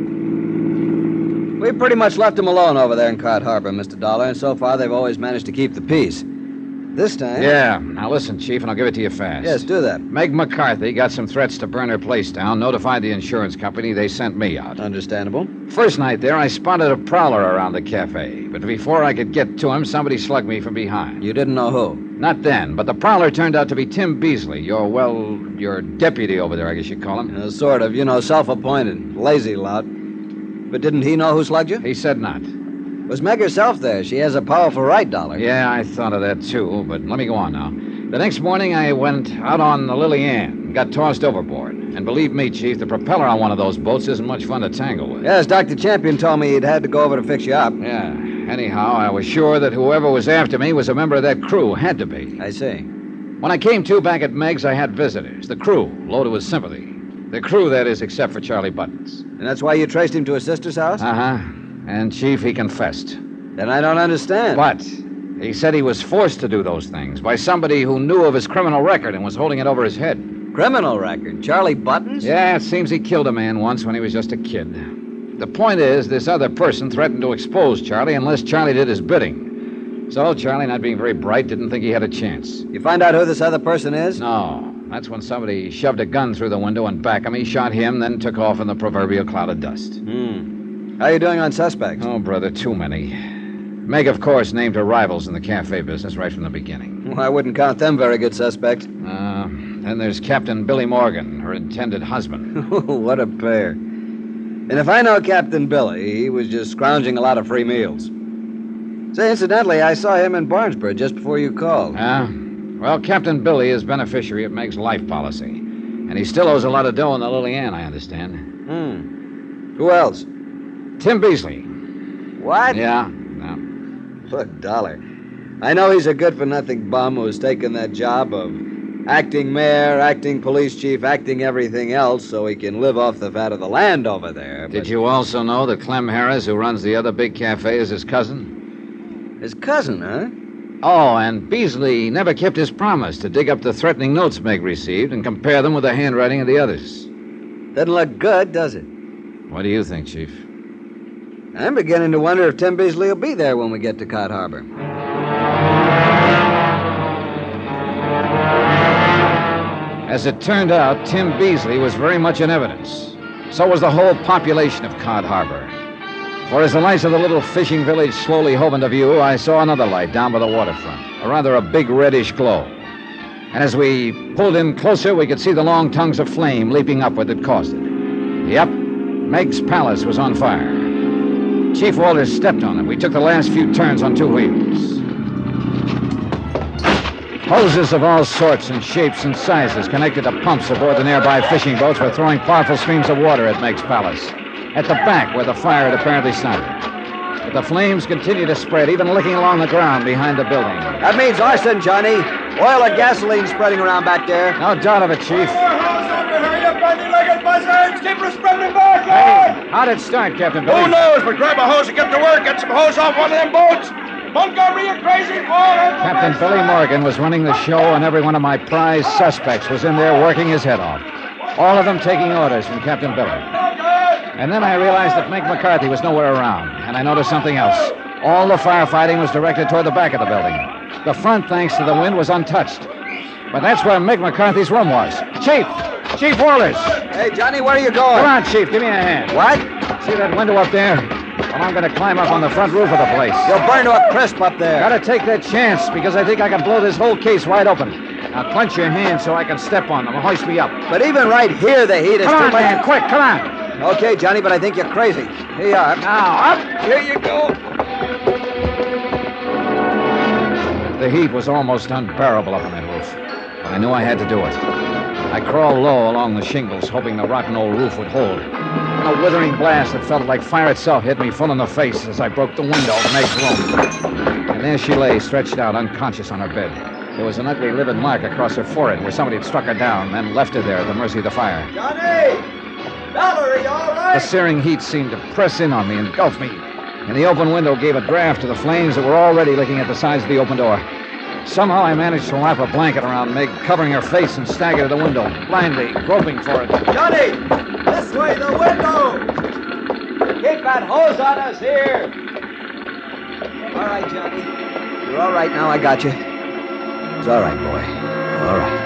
We pretty much left him alone over there in Cod Harbor, Mister Dollar, and so far they've always managed to keep the peace. This time... Yeah. Now listen, Chief, and I'll give it to you fast. Yes, do that. Meg McCarthy got some threats to burn her place down, notified the insurance company. They sent me out. Understandable. First night there, I spotted a prowler around the cafe. But before I could get to him, somebody slugged me from behind. You didn't know who? Not then, but the prowler turned out to be Tim Beasley. Your, well, your deputy over there, I guess you'd call him. Uh, sort of. You know, self-appointed. Lazy lout. But didn't he know who slugged you? He said not. Was Meg herself there? She has a powerful right, Dollar. Yeah, I thought of that, too, but let me go on now. The next morning, I went out on the Lily Ann and got tossed overboard. And believe me, Chief, the propeller on one of those boats isn't much fun to tangle with. Yes, Doctor Champion told me he'd had to go over to fix you up. Yeah. Anyhow, I was sure that whoever was after me was a member of that crew. Had to be. I see. When I came to back at Meg's, I had visitors. The crew, loaded with sympathy. The crew, that is, except for Charlie Buttons. And that's why you traced him to his sister's house? Uh-huh. And, Chief, he confessed. Then I don't understand. But he said he was forced to do those things by somebody who knew of his criminal record and was holding it over his head. Criminal record? Charlie Buttons? Yeah, it seems he killed a man once when he was just a kid. The point is, this other person threatened to expose Charlie unless Charlie did his bidding. So Charlie, not being very bright, didn't think he had a chance. You find out who this other person is? No. That's when somebody shoved a gun through the window and back of me, shot him, then took off in the proverbial cloud of dust. Hmm. How you doing on suspects? Oh, brother, too many. Meg, of course, named her rivals in the cafe business right from the beginning. Well, I wouldn't count them very good suspects. Uh, then there's Captain Billy Morgan, her intended husband. What a pair. And if I know Captain Billy, he was just scrounging a lot of free meals. Say, incidentally, I saw him in Barnesboro just before you called. Yeah? Well, Captain Billy is beneficiary of Meg's life policy. And he still owes a lot of dough on the Lily Ann, I understand. Hmm. Who else? Tim Beasley. What? Yeah. Look, Dollar, I know he's a good-for-nothing bum who's taken that job of acting mayor, acting police chief, acting everything else so he can live off the fat of the land over there. Did you also know that Clem Harris, who runs the other big cafe, is his cousin? His cousin, huh? Oh, and Beasley never kept his promise to dig up the threatening notes Meg received and compare them with the handwriting of the others. Doesn't look good, does it? What do you think, Chief? I'm beginning to wonder if Tim Beasley will be there when we get to Cod Harbor. As it turned out, Tim Beasley was very much in evidence. So was the whole population of Cod Harbor. For as the lights of the little fishing village slowly hove into view, I saw another light down by the waterfront, a rather a big reddish glow. And as we pulled in closer, we could see the long tongues of flame leaping upward that caused it. Yep, Meg's palace was on fire. Chief Walters stepped on it. We took the last few turns on two wheels. Hoses of all sorts and shapes and sizes connected to pumps aboard the nearby fishing boats were throwing powerful streams of water at Meg's palace, at the back where the fire had apparently started. But the flames continued to spread, even licking along the ground behind the building. That means arson, Johnny. Oil or gasoline spreading around back there. No doubt of it, Chief. Keep her spreading back, Hey, how'd it start, Captain Billy? Who knows, but grab a hose and get to work. Get some hose off one of them boats. Montgomery, you crazy boy. Captain Billy Morgan was running the show, and every one of my prize suspects was in there working his head off. All of them taking orders from Captain Billy. And then I realized that Meg McCarthy was nowhere around, and I noticed something else. All the firefighting was directed toward the back of the building. The front, thanks to the wind, was untouched. But that's where Meg McCarthy's room was. Chief! Chief Walters! Hey, Johnny, where are you going? Come on, Chief, give me a hand. What? See that window up there? Well, I'm going to climb up on the front roof of the place. You'll burn to a crisp up there. Gotta take that chance, because I think I can blow this whole case wide open. Now, clench your hands so I can step on them and hoist me up. But even right here, the heat is come too on, much. man, quick, come on. Okay, Johnny, but I think you're crazy. Here you are. Now, up. Here you go. The heat was almost unbearable up on that roof, but I knew I had to do it. I crawled low along the shingles, hoping the rotten old roof would hold. And a withering blast that felt like fire itself hit me full in the face as I broke the window of Meg's room. And there she lay, stretched out, unconscious on her bed. There was an ugly, livid mark across her forehead where somebody had struck her down, then left her there at the mercy of the fire. Johnny! Dollar, are you all right? The searing heat seemed to press in on me, engulf me. And the open window gave a draft to the flames that were already licking at the sides of the open door. Somehow I managed to wrap a blanket around Meg, covering her face, and stagger to the window, blindly groping for it. Johnny! This way, the window! Keep that hose on us here! All right, Johnny. You're all right now. I got you. It's all right, boy. All right.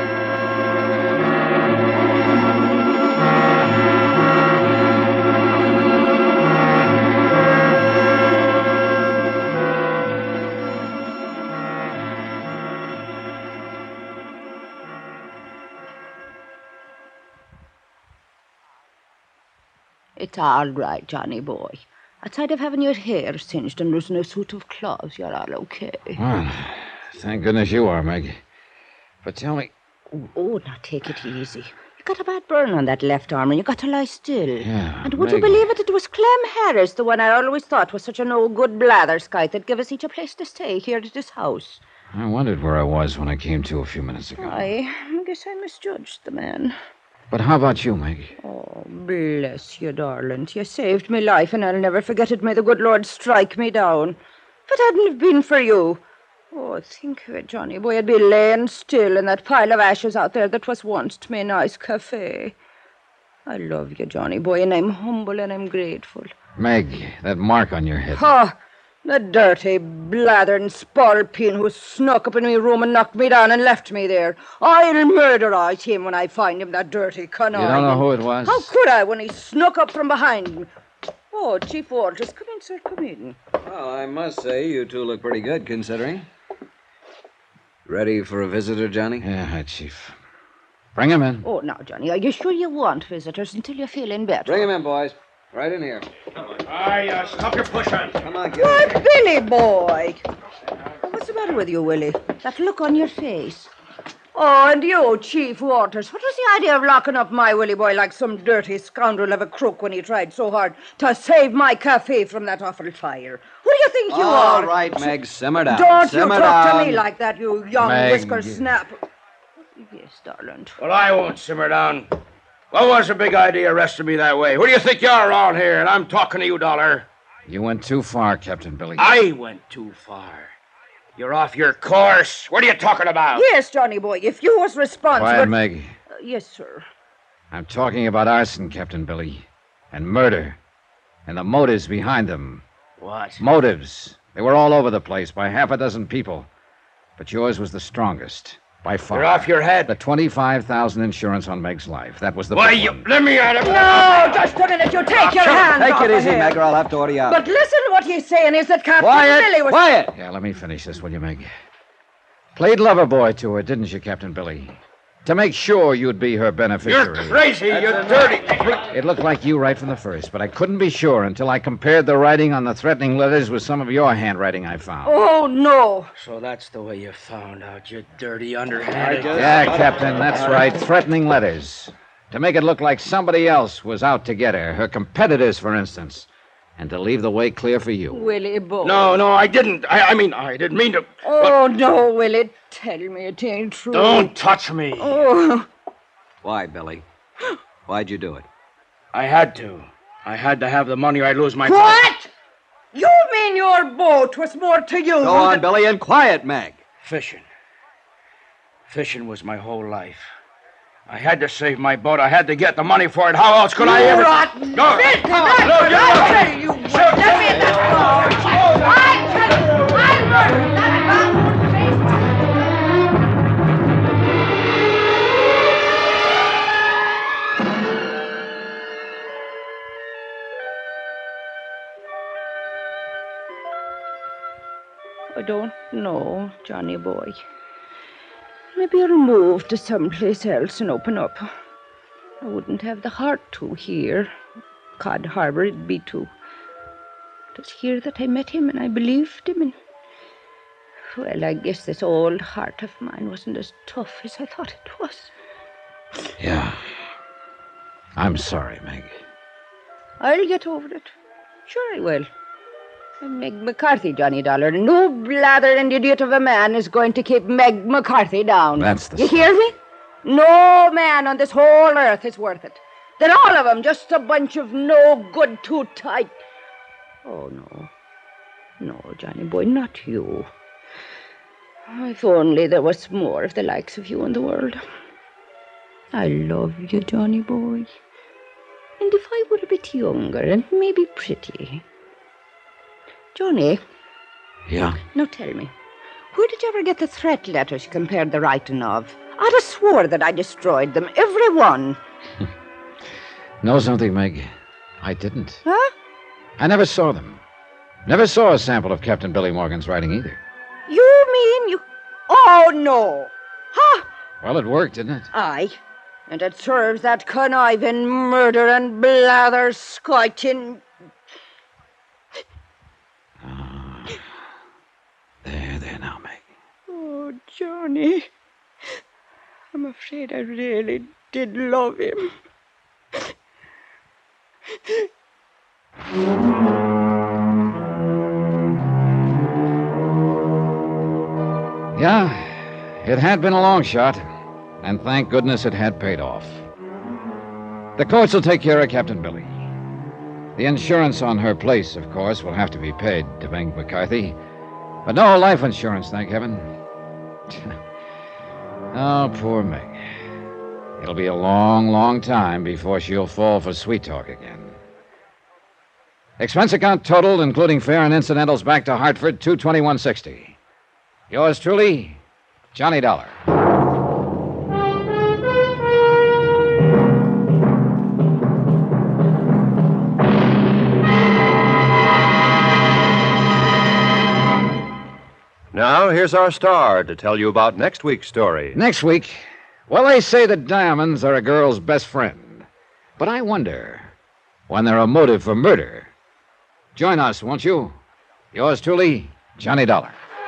It's all right, Johnny boy. Outside of having your hair singed and losing a suit of clothes, you're all okay. Well, thank goodness you are, Meg. But tell me... Oh, now take it easy. You got a bad burn on that left arm and you got to lie still. Yeah, And would Meg... you believe it, it was Clem Harris, the one I always thought was such a no-good blatherskite that gave us each a place to stay here at this house. I wondered where I was when I came to a few minutes ago. I guess I misjudged the man. But how about you, Meg? Oh, bless you, darling. You saved me life, and I'll never forget it. May the good Lord strike me down. If it hadn't have been for you... Oh, think of it, Johnny boy. I'd be laying still in that pile of ashes out there that was once me a nice cafe. I love you, Johnny boy, and I'm humble and I'm grateful. Meg, that mark on your head. Ha! The dirty, blathering spalpeen who snuck up in my room and knocked me down and left me there. I'll murderize him when I find him, that dirty conniving. You don't know who it was? How could I when he snuck up from behind me? Oh, Chief Walters, come in, sir, come in. Well, I must say, you two look pretty good, considering. Ready for a visitor, Johnny? Yeah, hi, Chief. Bring him in. Oh, now, Johnny, are you sure you want visitors until you're feeling better? Bring him in, boys. Right in here. Aye, uh, stop your pushing. Come on, get Why, in. Billy boy. What's the matter with you, Willie? That look on your face. Oh, and you, Chief Waters. What was the idea of locking up my Willie boy like some dirty scoundrel of a crook when he tried so hard to save my cafe from that awful fire? Who do you think you All are? right, Meg, simmer down. Don't simmer you talk down. to me like that, you young Meg. whisker snap. Yes, darling. Well, I won't simmer down. What was the big idea arresting me that way? Who do you think you are around here? And I'm talking to you, Dollar. You went too far, Captain Billy. I went too far. You're off your course. What are you talking about? Yes, Johnny boy, if you was responsible... Quiet, Meg. Uh, yes, sir. I'm talking about arson, Captain Billy. And murder. And the motives behind them. What? Motives. They were all over the place by half a dozen people. But yours was the strongest. By far. You're off your head. The twenty-five thousand insurance on Meg's life. That was the Why, big you... one. Let me at him. No, just a minute. You take your hands Take off it of easy, him. Meg, or I'll have to order you out. But listen, what he's saying is that Captain Quiet, Billy was... quiet. Yeah, let me finish this, will you, Meg? Played lover boy to her, didn't you, Captain Billy? To make sure you'd be her beneficiary. You're crazy. You're dirty. It looked like you right from the first, but I couldn't be sure until I compared the writing on the threatening letters with some of your handwriting I found. Oh, no. So that's the way you found out, you dirty underhanded... Yeah, Captain, that's right. Threatening letters. To make it look like somebody else was out to get her, her competitors, for instance. And to leave the way clear for you. Willie boy. No, no, I didn't. I, I mean, I didn't mean to... Oh, no, Willie. Tell me it ain't true. Don't touch me. Oh. Why, Billy? Why'd you do it? I had to. I had to have the money or I'd lose my... What? You mean your boat was more to you? Go on, Billy, and quiet, Meg. Fishing. Fishing was my whole life. I had to save my boat. I had to get the money for it. How else could you I ever... rotten No. filthy No, bastard! no, you're I right. tell you, you would. Let me in that boat. I tell you, I'll murder that bastard face. I don't know, Johnny boy. Maybe I'll move to someplace else and open up. I wouldn't have the heart to here. Cod Harbor it'd be too. It was here that I met him and I believed him and... Well, I guess this old heart of mine wasn't as tough as I thought it was. Yeah. I'm sorry, Meg. I'll get over it. Sure I will. I'm Meg McCarthy, Johnny Dollar. No blathering idiot of a man is going to keep Meg McCarthy down. That's the... You hear me? No man on this whole earth is worth it. They're all of them just a bunch of no good, too tight. Oh, no. No, Johnny boy, not you. If only there was more of the likes of you in the world. I love you, Johnny boy. And if I were a bit younger and maybe pretty. Johnny. Yeah? Now tell me, where did you ever get the threat letters you compared the writing of? I'd have swore that I destroyed them, every one. Know something, Meg? I didn't. Huh? I never saw them. Never saw a sample of Captain Billy Morgan's writing either. You mean you... Oh, no. Huh? Well, it worked, didn't it? Aye. And it serves that conniving, murder and blather scoiting... Oh. There, there now, Meg. Oh, Johnny. I'm afraid I really did love him. Yeah, it had been a long shot, and thank goodness it had paid off. The courts will take care of Captain Billy. The insurance on her place, of course, will have to be paid to Meg McCarthy, but no life insurance, thank heaven. Oh, poor Meg. It'll be a long, long time before she'll fall for sweet talk again. Expense account totaled, including fare and incidentals, back to Hartford, two twenty-one sixty. Yours truly, Johnny Dollar. Now, here's our star to tell you about next week's story. Next week, well, they say that diamonds are a girl's best friend. But I wonder, when they're a motive for murder. Join us, won't you? Yours truly, Johnny Dollar.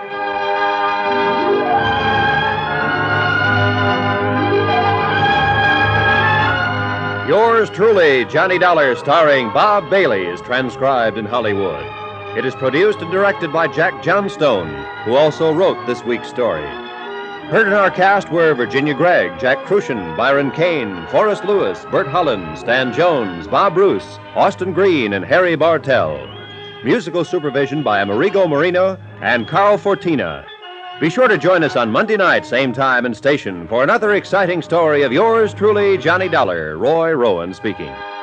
Yours truly, Johnny Dollar, starring Bob Bailey, is transcribed in Hollywood. It is produced and directed by Jack Johnstone, who also wrote this week's story. Heard in our cast were Virginia Gregg, Jack Crucian, Byron Kane, Forrest Lewis, Bert Holland, Stan Jones, Bob Bruce, Austin Green, and Harry Bartell. Musical supervision by Amerigo Marino and Carl Fortina. Be sure to join us on Monday night, same time and station, for another exciting story of yours truly, Johnny Dollar, Roy Rowan speaking.